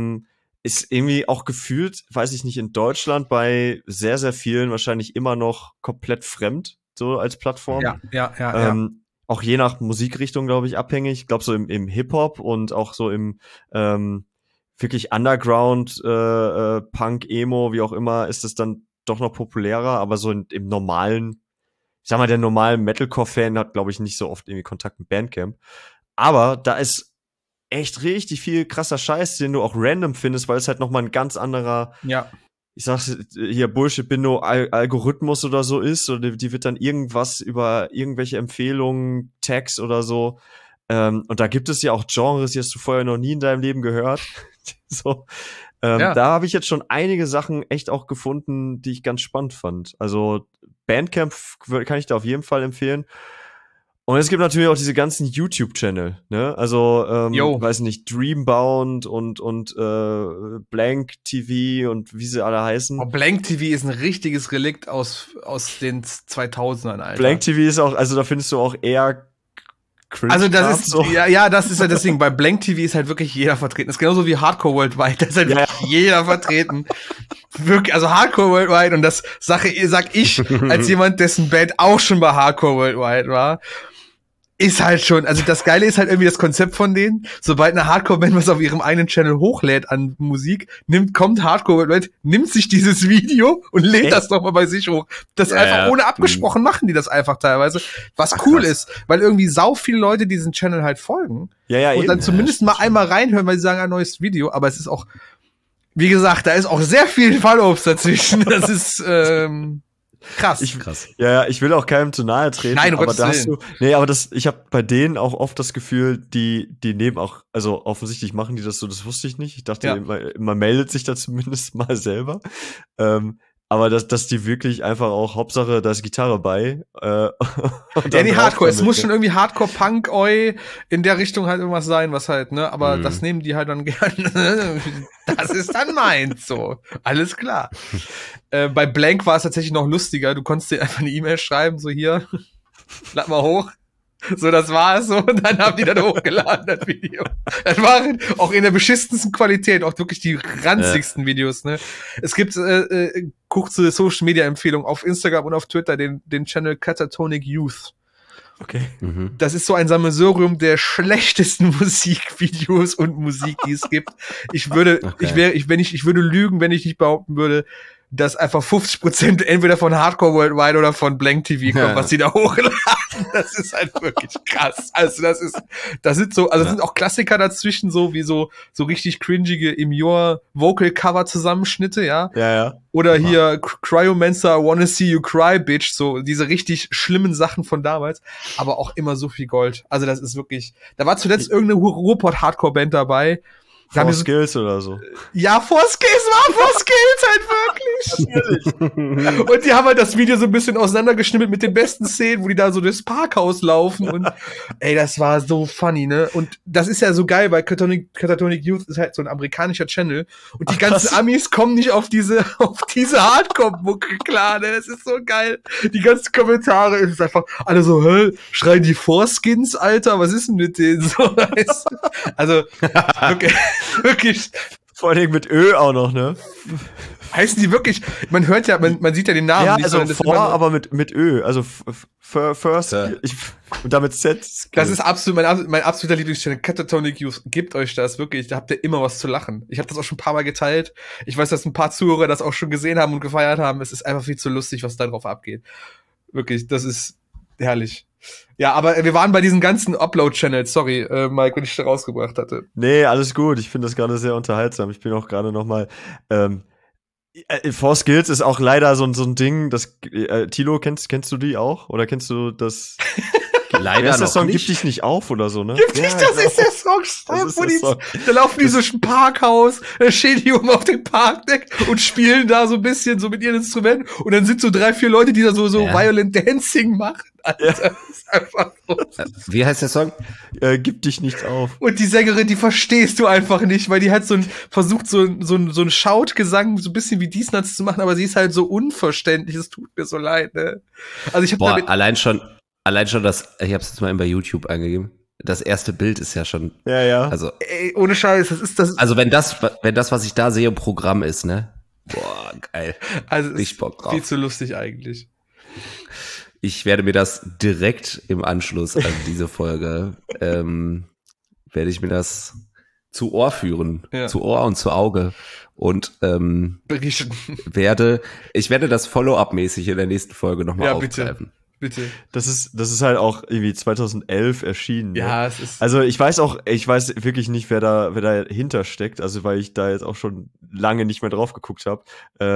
Ist irgendwie auch gefühlt, weiß ich nicht, in Deutschland bei sehr, sehr vielen wahrscheinlich immer noch komplett fremd, so als Plattform. Ja. Auch je nach Musikrichtung, glaube ich, abhängig. Ich glaube, so im Hip-Hop und auch so im wirklich Underground, Punk, Emo, wie auch immer, ist es dann doch noch populärer, aber so im normalen, ich sag mal, der normale Metalcore-Fan hat, glaube ich, nicht so oft irgendwie Kontakt mit Bandcamp. Aber da ist echt richtig viel krasser Scheiß, den du auch random findest, weil es halt nochmal ein ganz anderer, ich sag's hier, Bullshit-Bingo, Algorithmus oder so ist, oder die wird dann irgendwas über irgendwelche Empfehlungen, Tags oder so. Und da gibt es ja auch Genres, die hast du vorher noch nie in deinem Leben gehört. So. Da habe ich jetzt schon einige Sachen echt auch gefunden, die ich ganz spannend fand. Also Bandcamp kann ich da auf jeden Fall empfehlen. Und es gibt natürlich auch diese ganzen YouTube-Channel, ne? Also, weiß nicht, Dreambound und Blank TV und wie sie alle heißen. Oh, Blank TV ist ein richtiges Relikt aus den 2000ern, Alter. Blank TV ist auch, also da findest du auch eher cringe. Also das ist, so. ja, das ist ja das Ding. Bei Blank TV ist halt wirklich jeder vertreten. Das ist genauso wie Hardcore Worldwide. Da ist halt wirklich jeder vertreten. Wirklich, also Hardcore Worldwide, und das sag ich als jemand, dessen Band auch schon bei Hardcore Worldwide war, ist halt schon, also das Geile ist halt irgendwie das Konzept von denen. Sobald eine Hardcore-Band was auf ihrem eigenen Channel hochlädt an Musik, kommt Hardcore Worldwide, nimmt sich dieses Video und lädt das nochmal bei sich hoch. Das einfach ohne abgesprochen machen die das einfach teilweise. Was cool ist, weil irgendwie sau viele Leute diesen Channel halt folgen. Ja, und eben. dann zumindest mal einmal reinhören, weil sie sagen, ein neues Video. Aber es ist auch, wie gesagt, da ist auch sehr viel Fallobst dazwischen. Das ist, krass. Ja, ich will auch keinem zu nahe treten. Nein, aber da hast du, ich habe bei denen auch oft das Gefühl, die nehmen auch, also offensichtlich machen die das so, das wusste ich nicht. Ich dachte, man meldet sich da zumindest mal selber. Aber dass die wirklich einfach auch, Hauptsache, da ist Gitarre bei. Die Hardcore. Es muss schon irgendwie Hardcore-Punk, in der Richtung halt irgendwas sein, was halt, ne, aber das nehmen die halt dann gerne. Das ist dann meins, so. Alles klar. Bei Blank war es tatsächlich noch lustiger. Du konntest dir einfach eine E-Mail schreiben, so hier, lad mal hoch. So, das war es so, und dann haben die dann hochgeladen, das Video. Das waren auch in der beschissensten Qualität, auch wirklich die ranzigsten Videos, ne. Es gibt kurze Social-Media-Empfehlungen auf Instagram und auf Twitter, den Channel Catatonic Youth. Okay. Das ist so ein Sammelsurium der schlechtesten Musikvideos und Musik, die es gibt. Ich würde lügen, wenn ich nicht behaupten würde, dass einfach 50% entweder von Hardcore Worldwide oder von Blank TV kommt, was die da hochladen. Das ist halt wirklich krass. Also das sind so, also sind auch Klassiker dazwischen, so wie so richtig cringige Imure Vocal Cover Zusammenschnitte, ja. Ja. Oder hier Cryomancer, Wanna See You Cry, Bitch, so diese richtig schlimmen Sachen von damals, aber auch immer so viel Gold. Also das ist wirklich, da war zuletzt irgendeine Ruhrpott Hardcore Band dabei. Four Skills oder so. Ja, Four Skills war Four Skills halt wirklich. Und die haben halt das Video so ein bisschen auseinandergeschnippelt mit den besten Szenen, wo die da so durchs Parkhaus laufen, und ey, das war so funny, ne? Und das ist ja so geil, weil Catatonic Youth ist halt so ein amerikanischer Channel, und die ganzen Amis kommen nicht auf diese Hardcore-Mucke klar, ne? Das ist so geil. Die ganzen Kommentare ist einfach alle so, schreien die Four Skins, Alter? Was ist denn mit denen so? Also, okay. Wirklich. Vor allem mit Ö auch noch, ne? Heißen die wirklich, man hört ja, man sieht ja den Namen. Ja, nicht, also vor, aber mit Ö, also first, und damit Z. Das ist absolut mein absoluter Lieblingschannel, Catatonic Youth. Gebt euch das, wirklich, da habt ihr immer was zu lachen. Ich habe das auch schon ein paar Mal geteilt. Ich weiß, dass ein paar Zuhörer das auch schon gesehen haben und gefeiert haben. Es ist einfach viel zu lustig, was da drauf abgeht. Wirklich, das ist herrlich. Ja, aber wir waren bei diesen ganzen Upload-Channels. Sorry, Mike, wenn ich da rausgebracht hatte. Nee, alles gut. Ich finde das gerade sehr unterhaltsam. Ich bin auch gerade noch mal Four Skills ist auch leider so ein Ding, das Tilo, kennst du die auch? Oder kennst du das Leider ist der noch Song nicht. Gib dich nicht auf oder so, ne? Gibt nicht, das ist der Song. ist Wo der die, Song. Da laufen die so ein Parkhaus, da stehen die oben auf dem Parkdeck und spielen da so ein bisschen so mit ihren Instrumenten und dann sind so 3, 4 Leute, die da so Violent Dancing machen. Alter, das ist einfach so. Wie heißt der Song? Gib dich nicht auf. Und die Sängerin, die verstehst du einfach nicht, weil die hat versucht so ein Schautgesang, so ein bisschen wie Diesnatz zu machen, aber sie ist halt so unverständlich, es tut mir so leid, ne? Also ich habe damit allein schon das, ich habe es jetzt mal bei YouTube eingegeben. Das erste Bild ist ja schon. Ja. Also, ey, ohne Scheiß, das ist das. Also wenn das, was ich da sehe, Programm ist, ne? Boah, geil. Also Richtig Bock drauf. viel zu lustig eigentlich. Ich werde mir das direkt im Anschluss an diese Folge, werde ich mir das zu Ohr führen. Ja. Zu Ohr und zu Auge. Und Beriechen. ich werde das Follow-up-mäßig in der nächsten Folge nochmal aufgreifen. Bitte. Das ist halt auch irgendwie 2011 erschienen. Ja, ne? es ist. Also ich weiß wirklich nicht, wer dahinter steckt, also weil ich da jetzt auch schon lange nicht mehr drauf geguckt habe.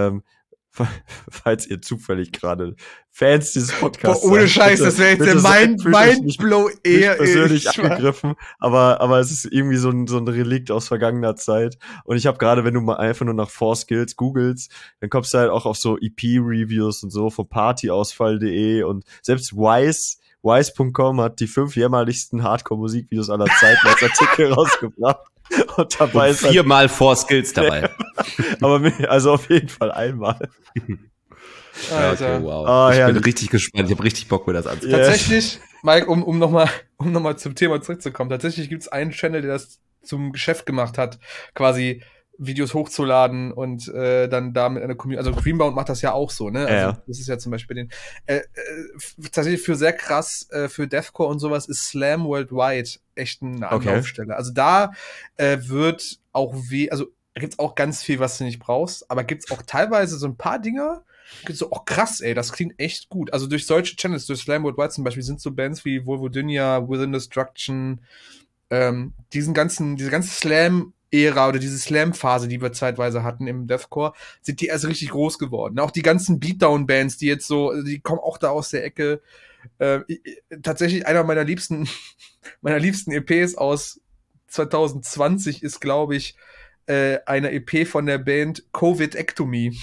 Falls ihr zufällig gerade Fans dieses Podcasts Boah, ohne seid, Scheiß, das wäre jetzt der Mindblow eher persönlich angegriffen, aber es ist irgendwie so ein Relikt aus vergangener Zeit. Und ich habe gerade, wenn du mal einfach nur nach 4Skills googelst, dann kommst du halt auch auf so EP-Reviews und so von partyausfall.de und selbst Wise.com hat die 5 jämmerlichsten Hardcore-Musikvideos aller Zeiten als Artikel rausgebracht. Und dabei ist 4-mal 4Skills dabei. Aber also auf jeden Fall einmal. Alter. Okay, wow. Ah, ich bin herrlich. richtig gespannt. Ich habe richtig Bock, mir das anzusehen. Tatsächlich, Mike, um nochmal zum Thema zurückzukommen, tatsächlich gibt es einen Channel, der das zum Geschäft gemacht hat, quasi Videos hochzuladen und dann damit eine Community, also Greenbound macht das ja auch so, ne? Also Ja. das ist ja zum Beispiel den tatsächlich für sehr krass, für Deathcore und sowas ist Slam Worldwide echt eine Okay. Anlaufstelle. Also da wird auch also da gibt's auch ganz viel, was du nicht brauchst, aber gibt's auch teilweise so ein paar Dinger, gibt's so, krass, ey, das klingt echt gut. Also durch solche Channels, durch Slam Worldwide zum Beispiel, sind so Bands wie Vulvodynia, Within Destruction, diese ganze Slam-Ära oder diese Slam-Phase, die wir zeitweise hatten im Deathcore, sind die erst richtig groß geworden. Auch die ganzen Beatdown-Bands, die jetzt so, die kommen auch da aus der Ecke. Tatsächlich einer meiner liebsten EPs aus 2020 ist, glaube ich, eine EP von der Band Covid-Ectomy.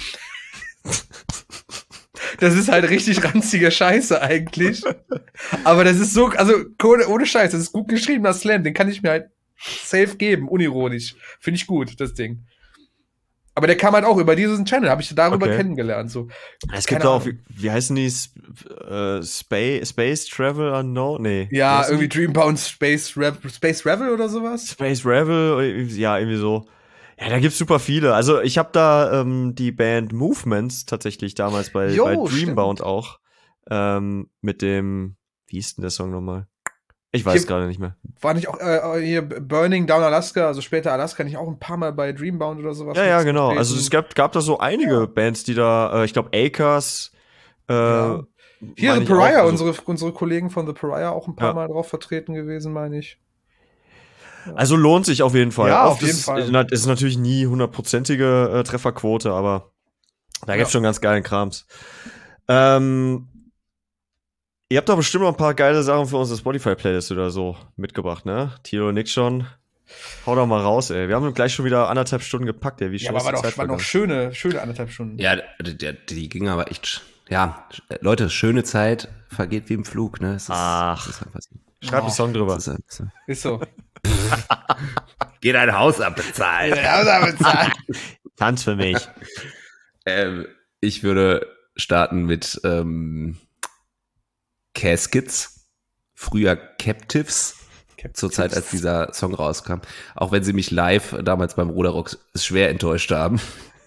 Das ist halt richtig ranzige Scheiße eigentlich. Aber das ist so, also ohne Scheiß, das ist gut geschriebener Slam, den kann ich mir halt safe geben, unironisch. Finde ich gut, das Ding. Aber der kam halt auch über diesen Channel, habe ich darüber kennengelernt. So. Es gibt auch, wie heißen die? Space Travel Unknown? Nee. Ja, irgendwie Dreambound Space Revel oder sowas? Space Revel, ja, irgendwie so. Ja, da gibt's super viele. Also ich habe da die Band Movements tatsächlich damals bei Dreambound auch mit dem, wie hieß denn der Song nochmal? Ich weiß gerade nicht mehr. War nicht auch hier Burning Down Alaska, also später Alaska, nicht auch ein paar Mal bei Dreambound oder sowas? Ja, genau. Also es gab da so einige Bands, die da, ich glaube Acres, Hier The Pariah, unsere Kollegen von The Pariah auch ein paar Mal drauf vertreten gewesen, meine ich. Ja. Also lohnt sich auf jeden Fall. Ja, auf jeden Fall. Ist natürlich nie 100%ige Trefferquote, aber da gibt's schon ganz geilen Krams. Ihr habt doch bestimmt noch ein paar geile Sachen für unsere Spotify-Playlist oder so mitgebracht, ne? Tilo und Nick schon. Hau doch mal raus, ey. Wir haben gleich schon wieder 1,5 Stunden gepackt, ey. Wie schnell ist die Zeit war doch schöne 1,5 Stunden. Ja, die ging aber echt. Ja, Leute, schöne Zeit vergeht wie im Flug, ne? Schreib einen Song drüber. Ist so. Geh dein Haus abbezahlen. Tanz für mich. Ich würde starten mit Caskets, früher Captives, zur Zeit, als dieser Song rauskam. Auch wenn sie mich live damals beim Ruderrock schwer enttäuscht haben.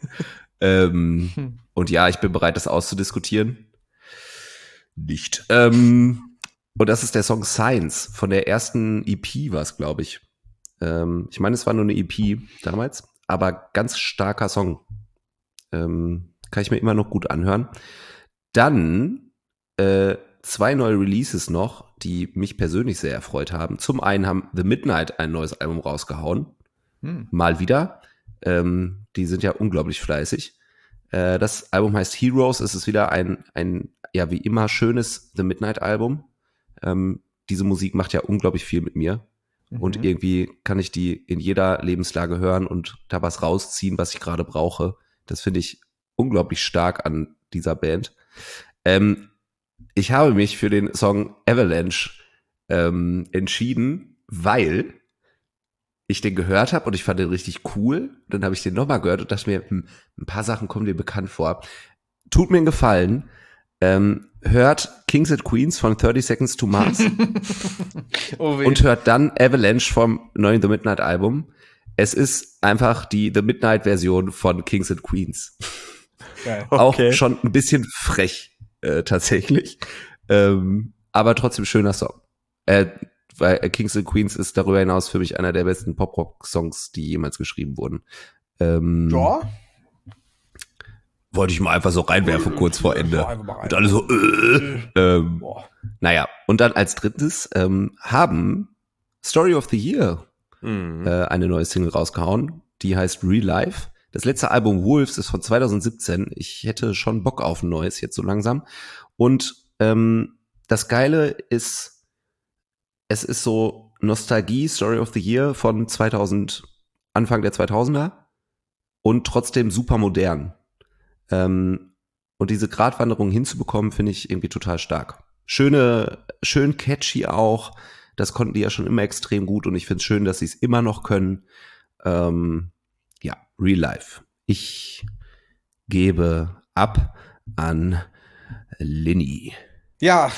Und ja, ich bin bereit, das auszudiskutieren. Nicht. Und das ist der Song Science von der ersten EP, war es, glaube ich. Ich meine, es war nur eine EP damals, aber ganz starker Song. Kann ich mir immer noch gut anhören. Dann 2 neue Releases noch, die mich persönlich sehr erfreut haben. Zum einen haben The Midnight ein neues Album rausgehauen. Mal wieder. Die sind ja unglaublich fleißig. Das Album heißt Heroes. Es ist wieder ein ja wie immer schönes The Midnight Album. diese Musik macht ja unglaublich viel mit mir. Und irgendwie kann ich die in jeder Lebenslage hören und da was rausziehen, was ich gerade brauche. Das finde ich unglaublich stark an dieser Band. Ich habe mich für den Song Avalanche entschieden, weil ich den gehört habe und ich fand den richtig cool. Dann habe ich den nochmal gehört und dachte mir, ein paar Sachen kommen dir bekannt vor. Tut mir einen Gefallen. Hört Kings and Queens von 30 Seconds to Mars und hört dann Avalanche vom neuen The Midnight Album. Es ist einfach die The Midnight Version von Kings and Queens. Geil. Auch schon ein bisschen frech tatsächlich, aber trotzdem schöner Song. Weil Kings and Queens ist darüber hinaus für mich einer der besten Pop-Rock-Songs, die jemals geschrieben wurden. Ja. Wollte ich mal einfach so reinwerfen, kurz vor Ende. Und alle so, naja, und dann als drittes haben Story of the Year eine neue Single rausgehauen, die heißt Real Life. Das letzte Album Wolves ist von 2017. Ich hätte schon Bock auf ein neues jetzt so langsam. Und das Geile ist, es ist so Nostalgie, Story of the Year von Anfang der 2000er und trotzdem super modern. Und diese Gratwanderung hinzubekommen, finde ich irgendwie total stark. Schön catchy auch. Das konnten die ja schon immer extrem gut und ich finde es schön, dass sie es immer noch können. Ja, Real Life. Ich gebe ab an Linny. Ja,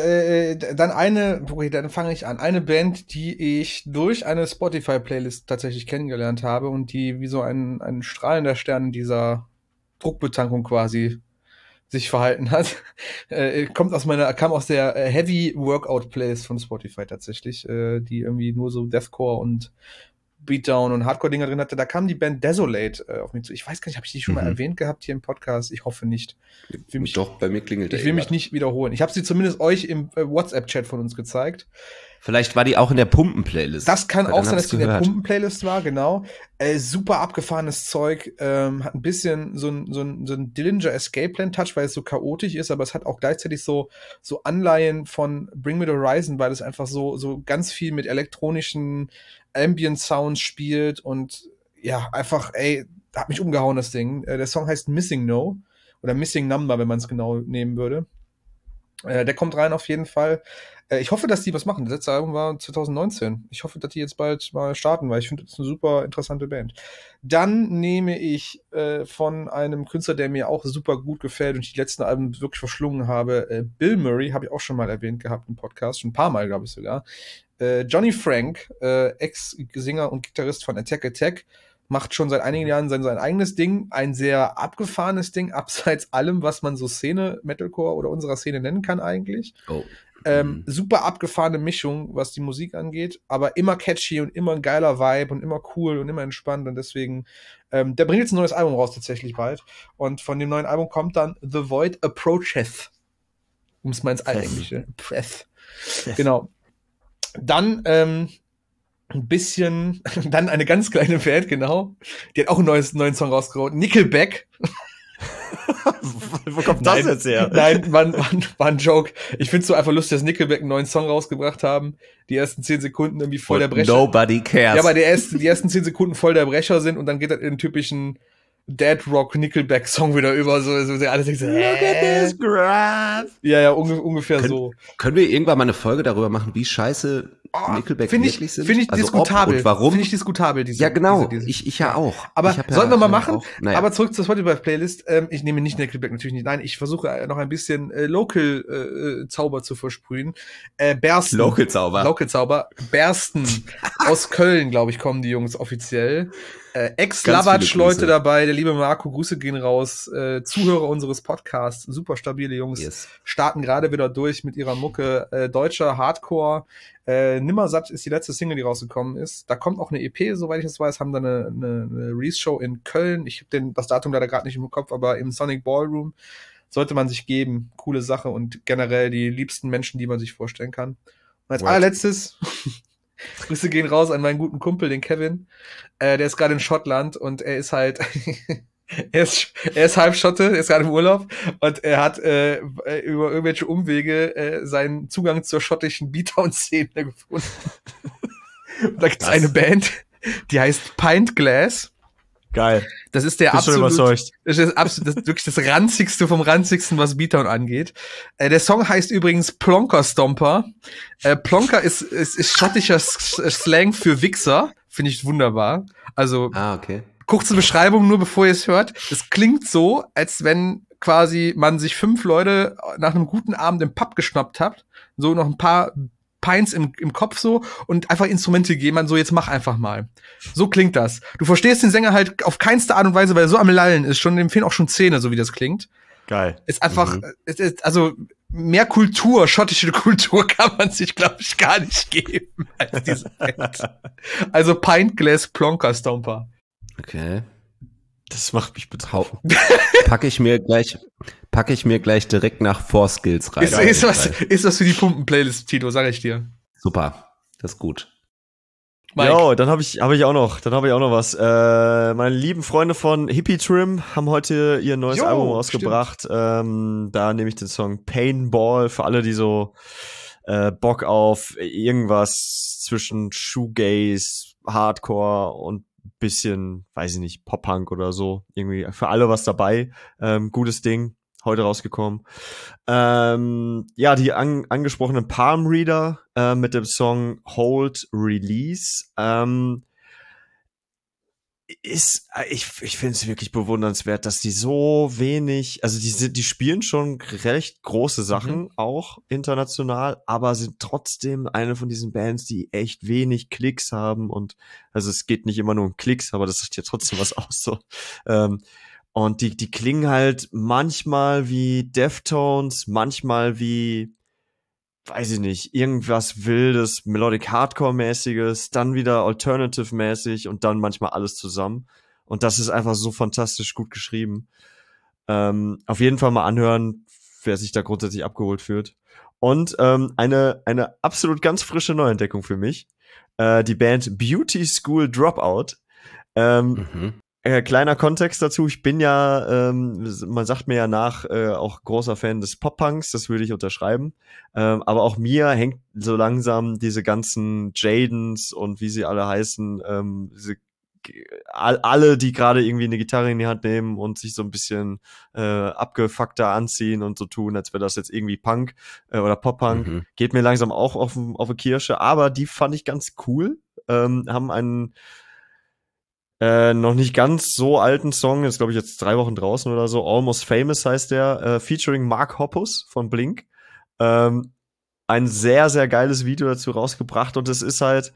dann fange ich an. Eine Band, die ich durch eine Spotify-Playlist tatsächlich kennengelernt habe und die wie so ein strahlender Stern in dieser Druckbetankung quasi sich verhalten hat. Kam aus der Heavy Workout Playlist von Spotify tatsächlich, die irgendwie nur so Deathcore und Beatdown und Hardcore-Dinger drin hatte. Da kam die Band Desolate auf mich zu. Ich weiß gar nicht, habe ich die schon mal erwähnt gehabt hier im Podcast? Ich hoffe nicht. Doch, bei mir klingelt der. Ich will mich nicht wiederholen. Ich habe sie zumindest euch im WhatsApp-Chat von uns gezeigt. Vielleicht war die auch in der Pumpen-Playlist. Das kann auch sein, dass die in der Pumpen-Playlist war, genau. Super abgefahrenes Zeug, hat ein bisschen so ein Dillinger Escape Plan-Touch, weil es so chaotisch ist, aber es hat auch gleichzeitig so Anleihen von Bring Me the Horizon, weil es einfach so ganz viel mit elektronischen Ambient Sounds spielt und ja, einfach, hat mich umgehauen, das Ding. Der Song heißt Missing No oder Missing Number, wenn man es genau nehmen würde. Der kommt rein auf jeden Fall. Ich hoffe, dass die was machen. Das letzte Album war 2019. Ich hoffe, dass die jetzt bald mal starten, weil ich finde, das ist eine super interessante Band. Dann nehme ich von einem Künstler, der mir auch super gut gefällt und ich die letzten Alben wirklich verschlungen habe, Bill Murray, habe ich auch schon mal erwähnt gehabt im Podcast, schon ein paar Mal, glaube ich sogar. Johnny Frank, Ex-Sänger und Gitarrist von Attack Attack, macht schon seit einigen Jahren sein eigenes Ding, ein sehr abgefahrenes Ding, abseits allem, was man so Szene, Metalcore oder unserer Szene nennen kann eigentlich. Oh. Super abgefahrene Mischung, was die Musik angeht, aber immer catchy und immer ein geiler Vibe und immer cool und immer entspannt und deswegen, der bringt jetzt ein neues Album raus tatsächlich bald und von dem neuen Album kommt dann The Void Approacheth, um es mal ins Altenglische. Genau. Dann ein bisschen, dann eine ganz kleine Band, genau. Die hat auch einen neuen Song rausgehauen. Nickelback. Wo kommt das jetzt her? Nein, war ein Joke. Ich find's so einfach lustig, dass Nickelback einen neuen Song rausgebracht haben. Die ersten 10 Sekunden irgendwie voll der Brecher. Nobody cares. Ja, aber die ersten 10 Sekunden voll der Brecher sind und dann geht das in den typischen Dead Rock Nickelback Song wieder über, so alles denkt so, Look at this graph. Ja, ungefähr so. Können wir irgendwann mal eine Folge darüber machen, wie scheiße Nickelback wirklich sind? Finde ich also diskutabel. Und warum? Finde ich diskutabel, Ja, genau. Ich ja auch. Aber sollten wir mal machen. Naja. Aber zurück zur Spotify-Playlist. Ich nehme nicht Nickelback, natürlich nicht. Nein, ich versuche noch ein bisschen Local-Zauber zu versprühen. Bersten. Local-Zauber. Bersten. Aus Köln, glaube ich, kommen die Jungs offiziell. Ex-Lavatsch-Leute dabei. Der liebe Marco, Grüße gehen raus. Zuhörer unseres Podcasts. Super stabile Jungs. Yes. Starten gerade wieder durch mit ihrer Mucke. Deutscher Hardcore. Nimmersatt ist die letzte Single, die rausgekommen ist. Da kommt auch eine EP, soweit ich es weiß, haben da eine Release-Show in Köln. Ich habe das Datum leider gerade nicht im Kopf, aber im Sonic Ballroom sollte man sich geben. Coole Sache und generell die liebsten Menschen, die man sich vorstellen kann. Und als allerletztes, Grüße gehen raus an meinen guten Kumpel, den Kevin. Der ist gerade in Schottland und er ist halt Er ist halb Schotte, er ist gerade im Urlaub und er hat über irgendwelche Umwege seinen Zugang zur schottischen Beatdown-Szene gefunden. Und da gibt's eine Band, die heißt Pint Glass. Geil. Das ist der das ist wirklich das ranzigste vom ranzigsten, was Beatdown angeht. Der Song heißt übrigens Plonker Stomper. Plonker ist schottischer Slang für Wichser. Finde ich wunderbar. Also, okay. Kurze Beschreibung, nur bevor ihr es hört. Es klingt so, als wenn quasi man sich 5 Leute nach einem guten Abend im Pub geschnappt hat. So noch ein paar Pints im Kopf so und einfach Instrumente geben, man so, jetzt mach einfach mal. So klingt das. Du verstehst den Sänger halt auf keinste Art und Weise, weil er so am Lallen ist. Dem fehlen auch schon Zähne, so wie das klingt. Geil. Ist einfach, also mehr Kultur, schottische Kultur kann man sich, glaube ich, gar nicht geben als diese Band. Also Pint Glass Plonker Stomper. Okay. Das macht mich betroffen. Packe ich mir gleich direkt nach Four Skills rein. Ist was für die Pumpen-Playlist, Tito, sag ich dir. Super, das ist gut. Jo, dann hab ich auch noch was. Meine lieben Freunde von Hippie Trim haben heute ihr neues Album rausgebracht. Da nehme ich den Song Painball für alle, die so Bock auf irgendwas zwischen Shoegaze, Hardcore und bisschen, weiß ich nicht, Pop-Punk oder so. Irgendwie für alle was dabei. Gutes Ding. Heute rausgekommen. Die angesprochenen Palm Reader mit dem Song Hold Release ich finde es wirklich bewundernswert, dass die so wenig, also die spielen schon recht große Sachen, auch international, aber sind trotzdem eine von diesen Bands, die echt wenig Klicks haben und also es geht nicht immer nur um Klicks, aber das sagt ja trotzdem was aus so. Und die klingen halt manchmal wie Deftones, manchmal wie, weiß ich nicht, irgendwas Wildes, Melodic Hardcore-mäßiges, dann wieder Alternative-mäßig und dann manchmal alles zusammen. Und das ist einfach so fantastisch gut geschrieben. Auf jeden Fall mal anhören, wer sich da grundsätzlich abgeholt fühlt. Und eine absolut ganz frische Neuentdeckung für mich. Die Band Beauty School Dropout. Kleiner Kontext dazu, ich bin ja, man sagt mir ja nach, auch großer Fan des Pop-Punks, das würde ich unterschreiben. Aber auch mir hängt so langsam diese ganzen Jadens und wie sie alle heißen, alle, die gerade irgendwie eine Gitarre in die Hand nehmen und sich so ein bisschen abgefuckter anziehen und so tun, als wäre das jetzt irgendwie Punk oder Pop-Punk, geht mir langsam auch auf die Kirsche. Aber die fand ich ganz cool, haben einen noch nicht ganz so alten Song, ist glaube ich jetzt 3 Wochen draußen oder so, Almost Famous heißt der, featuring Mark Hoppus von Blink. Ein sehr, sehr geiles Video dazu rausgebracht und es ist halt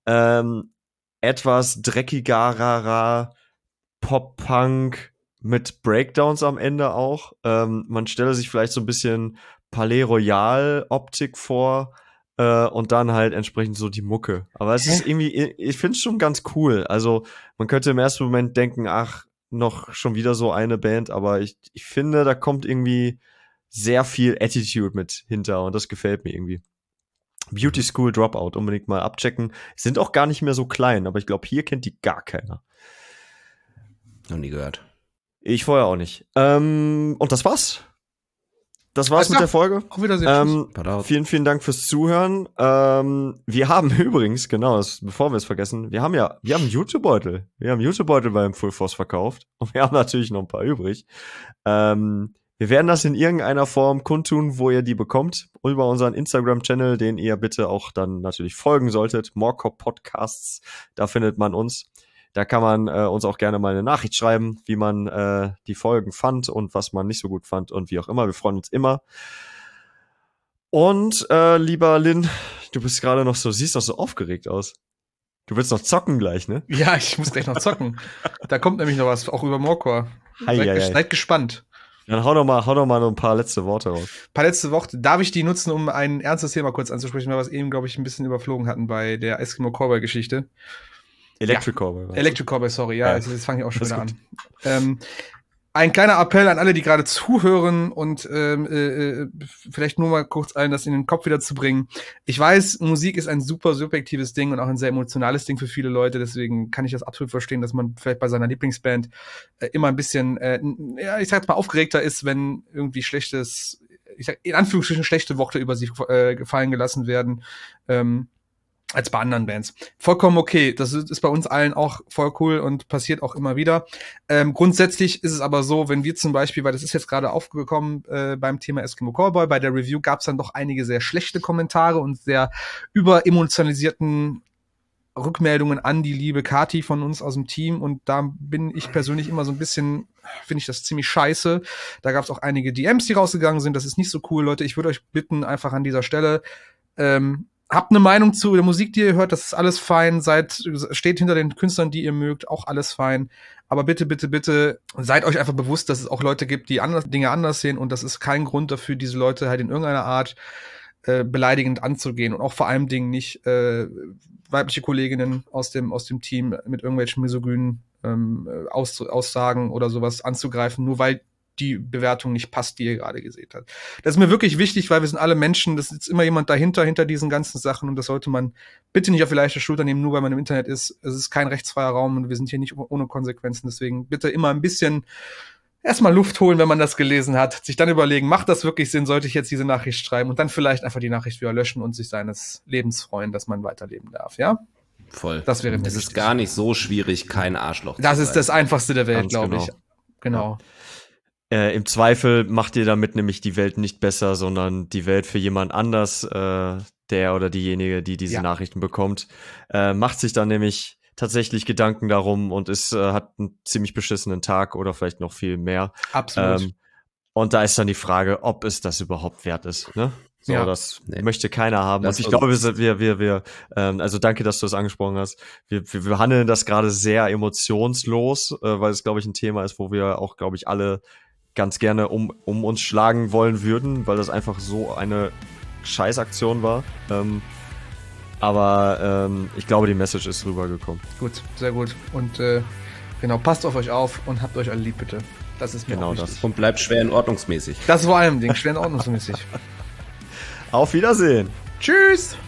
etwas dreckigerer Pop-Punk mit Breakdowns am Ende auch. Man stelle sich vielleicht so ein bisschen Palais Royal-Optik vor, und dann halt entsprechend so die Mucke. Aber es ist irgendwie, ich finde es schon ganz cool. Also man könnte im ersten Moment denken, ach, noch schon wieder so eine Band, aber ich finde, da kommt irgendwie sehr viel Attitude mit hinter und das gefällt mir irgendwie. Beauty School Dropout, unbedingt mal abchecken. Sind auch gar nicht mehr so klein, aber ich glaube, hier kennt die gar keiner. Noch nie gehört. Ich vorher auch nicht. Und das war's. Das war's mit der Folge. Auf Wiedersehen. Vielen, vielen Dank fürs Zuhören. Wir haben übrigens, genau, bevor wir es vergessen, wir haben einen YouTube-Beutel. Wir haben einen YouTube-Beutel beim Full Force verkauft. Und wir haben natürlich noch ein paar übrig. Wir werden das in irgendeiner Form kundtun, wo ihr die bekommt. Über unseren Instagram-Channel, den ihr bitte auch dann natürlich folgen solltet. Morecop Podcasts, da findet man uns. Da kann man uns auch gerne mal eine Nachricht schreiben, wie man die Folgen fand und was man nicht so gut fand und wie auch immer. Wir freuen uns immer. Und lieber Lin, du bist gerade noch so, siehst doch so aufgeregt aus. Du willst noch zocken gleich, ne? Ja, ich muss gleich noch zocken. Da kommt nämlich noch was, auch über Morecore. Seid gespannt. Dann hau doch mal noch ein paar letzte Worte raus. Ein paar letzte Worte. Darf ich die nutzen, um ein ernstes Thema kurz anzusprechen, was eben, glaube ich, ein bisschen überflogen hatten bei der Eskimo Cowboy-Geschichte? Electric Cowboy. Electric Cowboy, sorry. Ja, jetzt fange ich auch schon wieder an. Ein kleiner Appell an alle, die gerade zuhören und vielleicht nur mal kurz allen das in den Kopf wieder zu bringen. Ich weiß, Musik ist ein super subjektives Ding und auch ein sehr emotionales Ding für viele Leute, deswegen kann ich das absolut verstehen, dass man vielleicht bei seiner Lieblingsband immer ein bisschen, ich sag jetzt mal, aufgeregter ist, wenn irgendwie in Anführungsstrichen schlechte Worte über sie gefallen gelassen werden. Als bei anderen Bands. Vollkommen okay. Das ist bei uns allen auch voll cool und passiert auch immer wieder. Grundsätzlich ist es aber so, wenn wir zum Beispiel, weil das ist jetzt gerade aufgekommen beim Thema Eskimo Callboy, bei der Review gab es dann doch einige sehr schlechte Kommentare und sehr überemotionalisierten Rückmeldungen an die liebe Kati von uns aus dem Team und da bin ich persönlich immer so ein bisschen, finde ich das ziemlich scheiße. Da gab es auch einige DMs, die rausgegangen sind. Das ist nicht so cool, Leute. Ich würde euch bitten, einfach an dieser Stelle habt eine Meinung zu der Musik, die ihr hört, das ist alles fein, steht hinter den Künstlern, die ihr mögt, auch alles fein. Aber bitte, bitte, bitte seid euch einfach bewusst, dass es auch Leute gibt, die Dinge anders sehen und das ist kein Grund dafür, diese Leute halt in irgendeiner Art beleidigend anzugehen und auch vor allem Dingen nicht weibliche Kolleginnen aus dem Team mit irgendwelchen misogynen Aussagen oder sowas anzugreifen, nur weil die Bewertung nicht passt, die ihr gerade gesehen habt. Das ist mir wirklich wichtig, weil wir sind alle Menschen, das ist immer jemand dahinter, hinter diesen ganzen Sachen und das sollte man bitte nicht auf die leichte Schulter nehmen, nur weil man im Internet ist. Es ist kein rechtsfreier Raum und wir sind hier nicht ohne Konsequenzen, deswegen bitte immer ein bisschen erstmal Luft holen, wenn man das gelesen hat, sich dann überlegen, macht das wirklich Sinn, sollte ich jetzt diese Nachricht schreiben und dann vielleicht einfach die Nachricht wieder löschen und sich seines Lebens freuen, dass man weiterleben darf, ja? Voll. Das wäre mir Es ist wichtig. gar nicht so schwierig, kein Arschloch zu sein. Das ist das Einfachste der Welt, Ganz glaube genau. ich. Genau. Im Zweifel macht ihr damit nämlich die Welt nicht besser, sondern die Welt für jemand anders, der oder diejenige, die diese Nachrichten bekommt, macht sich dann nämlich tatsächlich Gedanken darum und hat einen ziemlich beschissenen Tag oder vielleicht noch viel mehr. Absolut. Und da ist dann die Frage, ob es das überhaupt wert ist, ne? So, Ja. das möchte keiner haben. Das und ich uns- glaube, also danke, dass du das angesprochen hast. Wir behandeln das gerade sehr emotionslos, weil es, glaube ich, ein Thema ist, wo wir auch, glaube ich, alle ganz gerne um uns schlagen wollen würden, weil das einfach so eine Scheißaktion war. Aber ich glaube, die Message ist rübergekommen. Gut, sehr gut. Und genau, passt auf euch auf und habt euch alle lieb, bitte. Das ist mir Genau auch wichtig. das. Und bleibt schwer in ordnungsmäßig. Das vor allem Ding, schwer ordnungsmäßig. Auf Wiedersehen! Tschüss!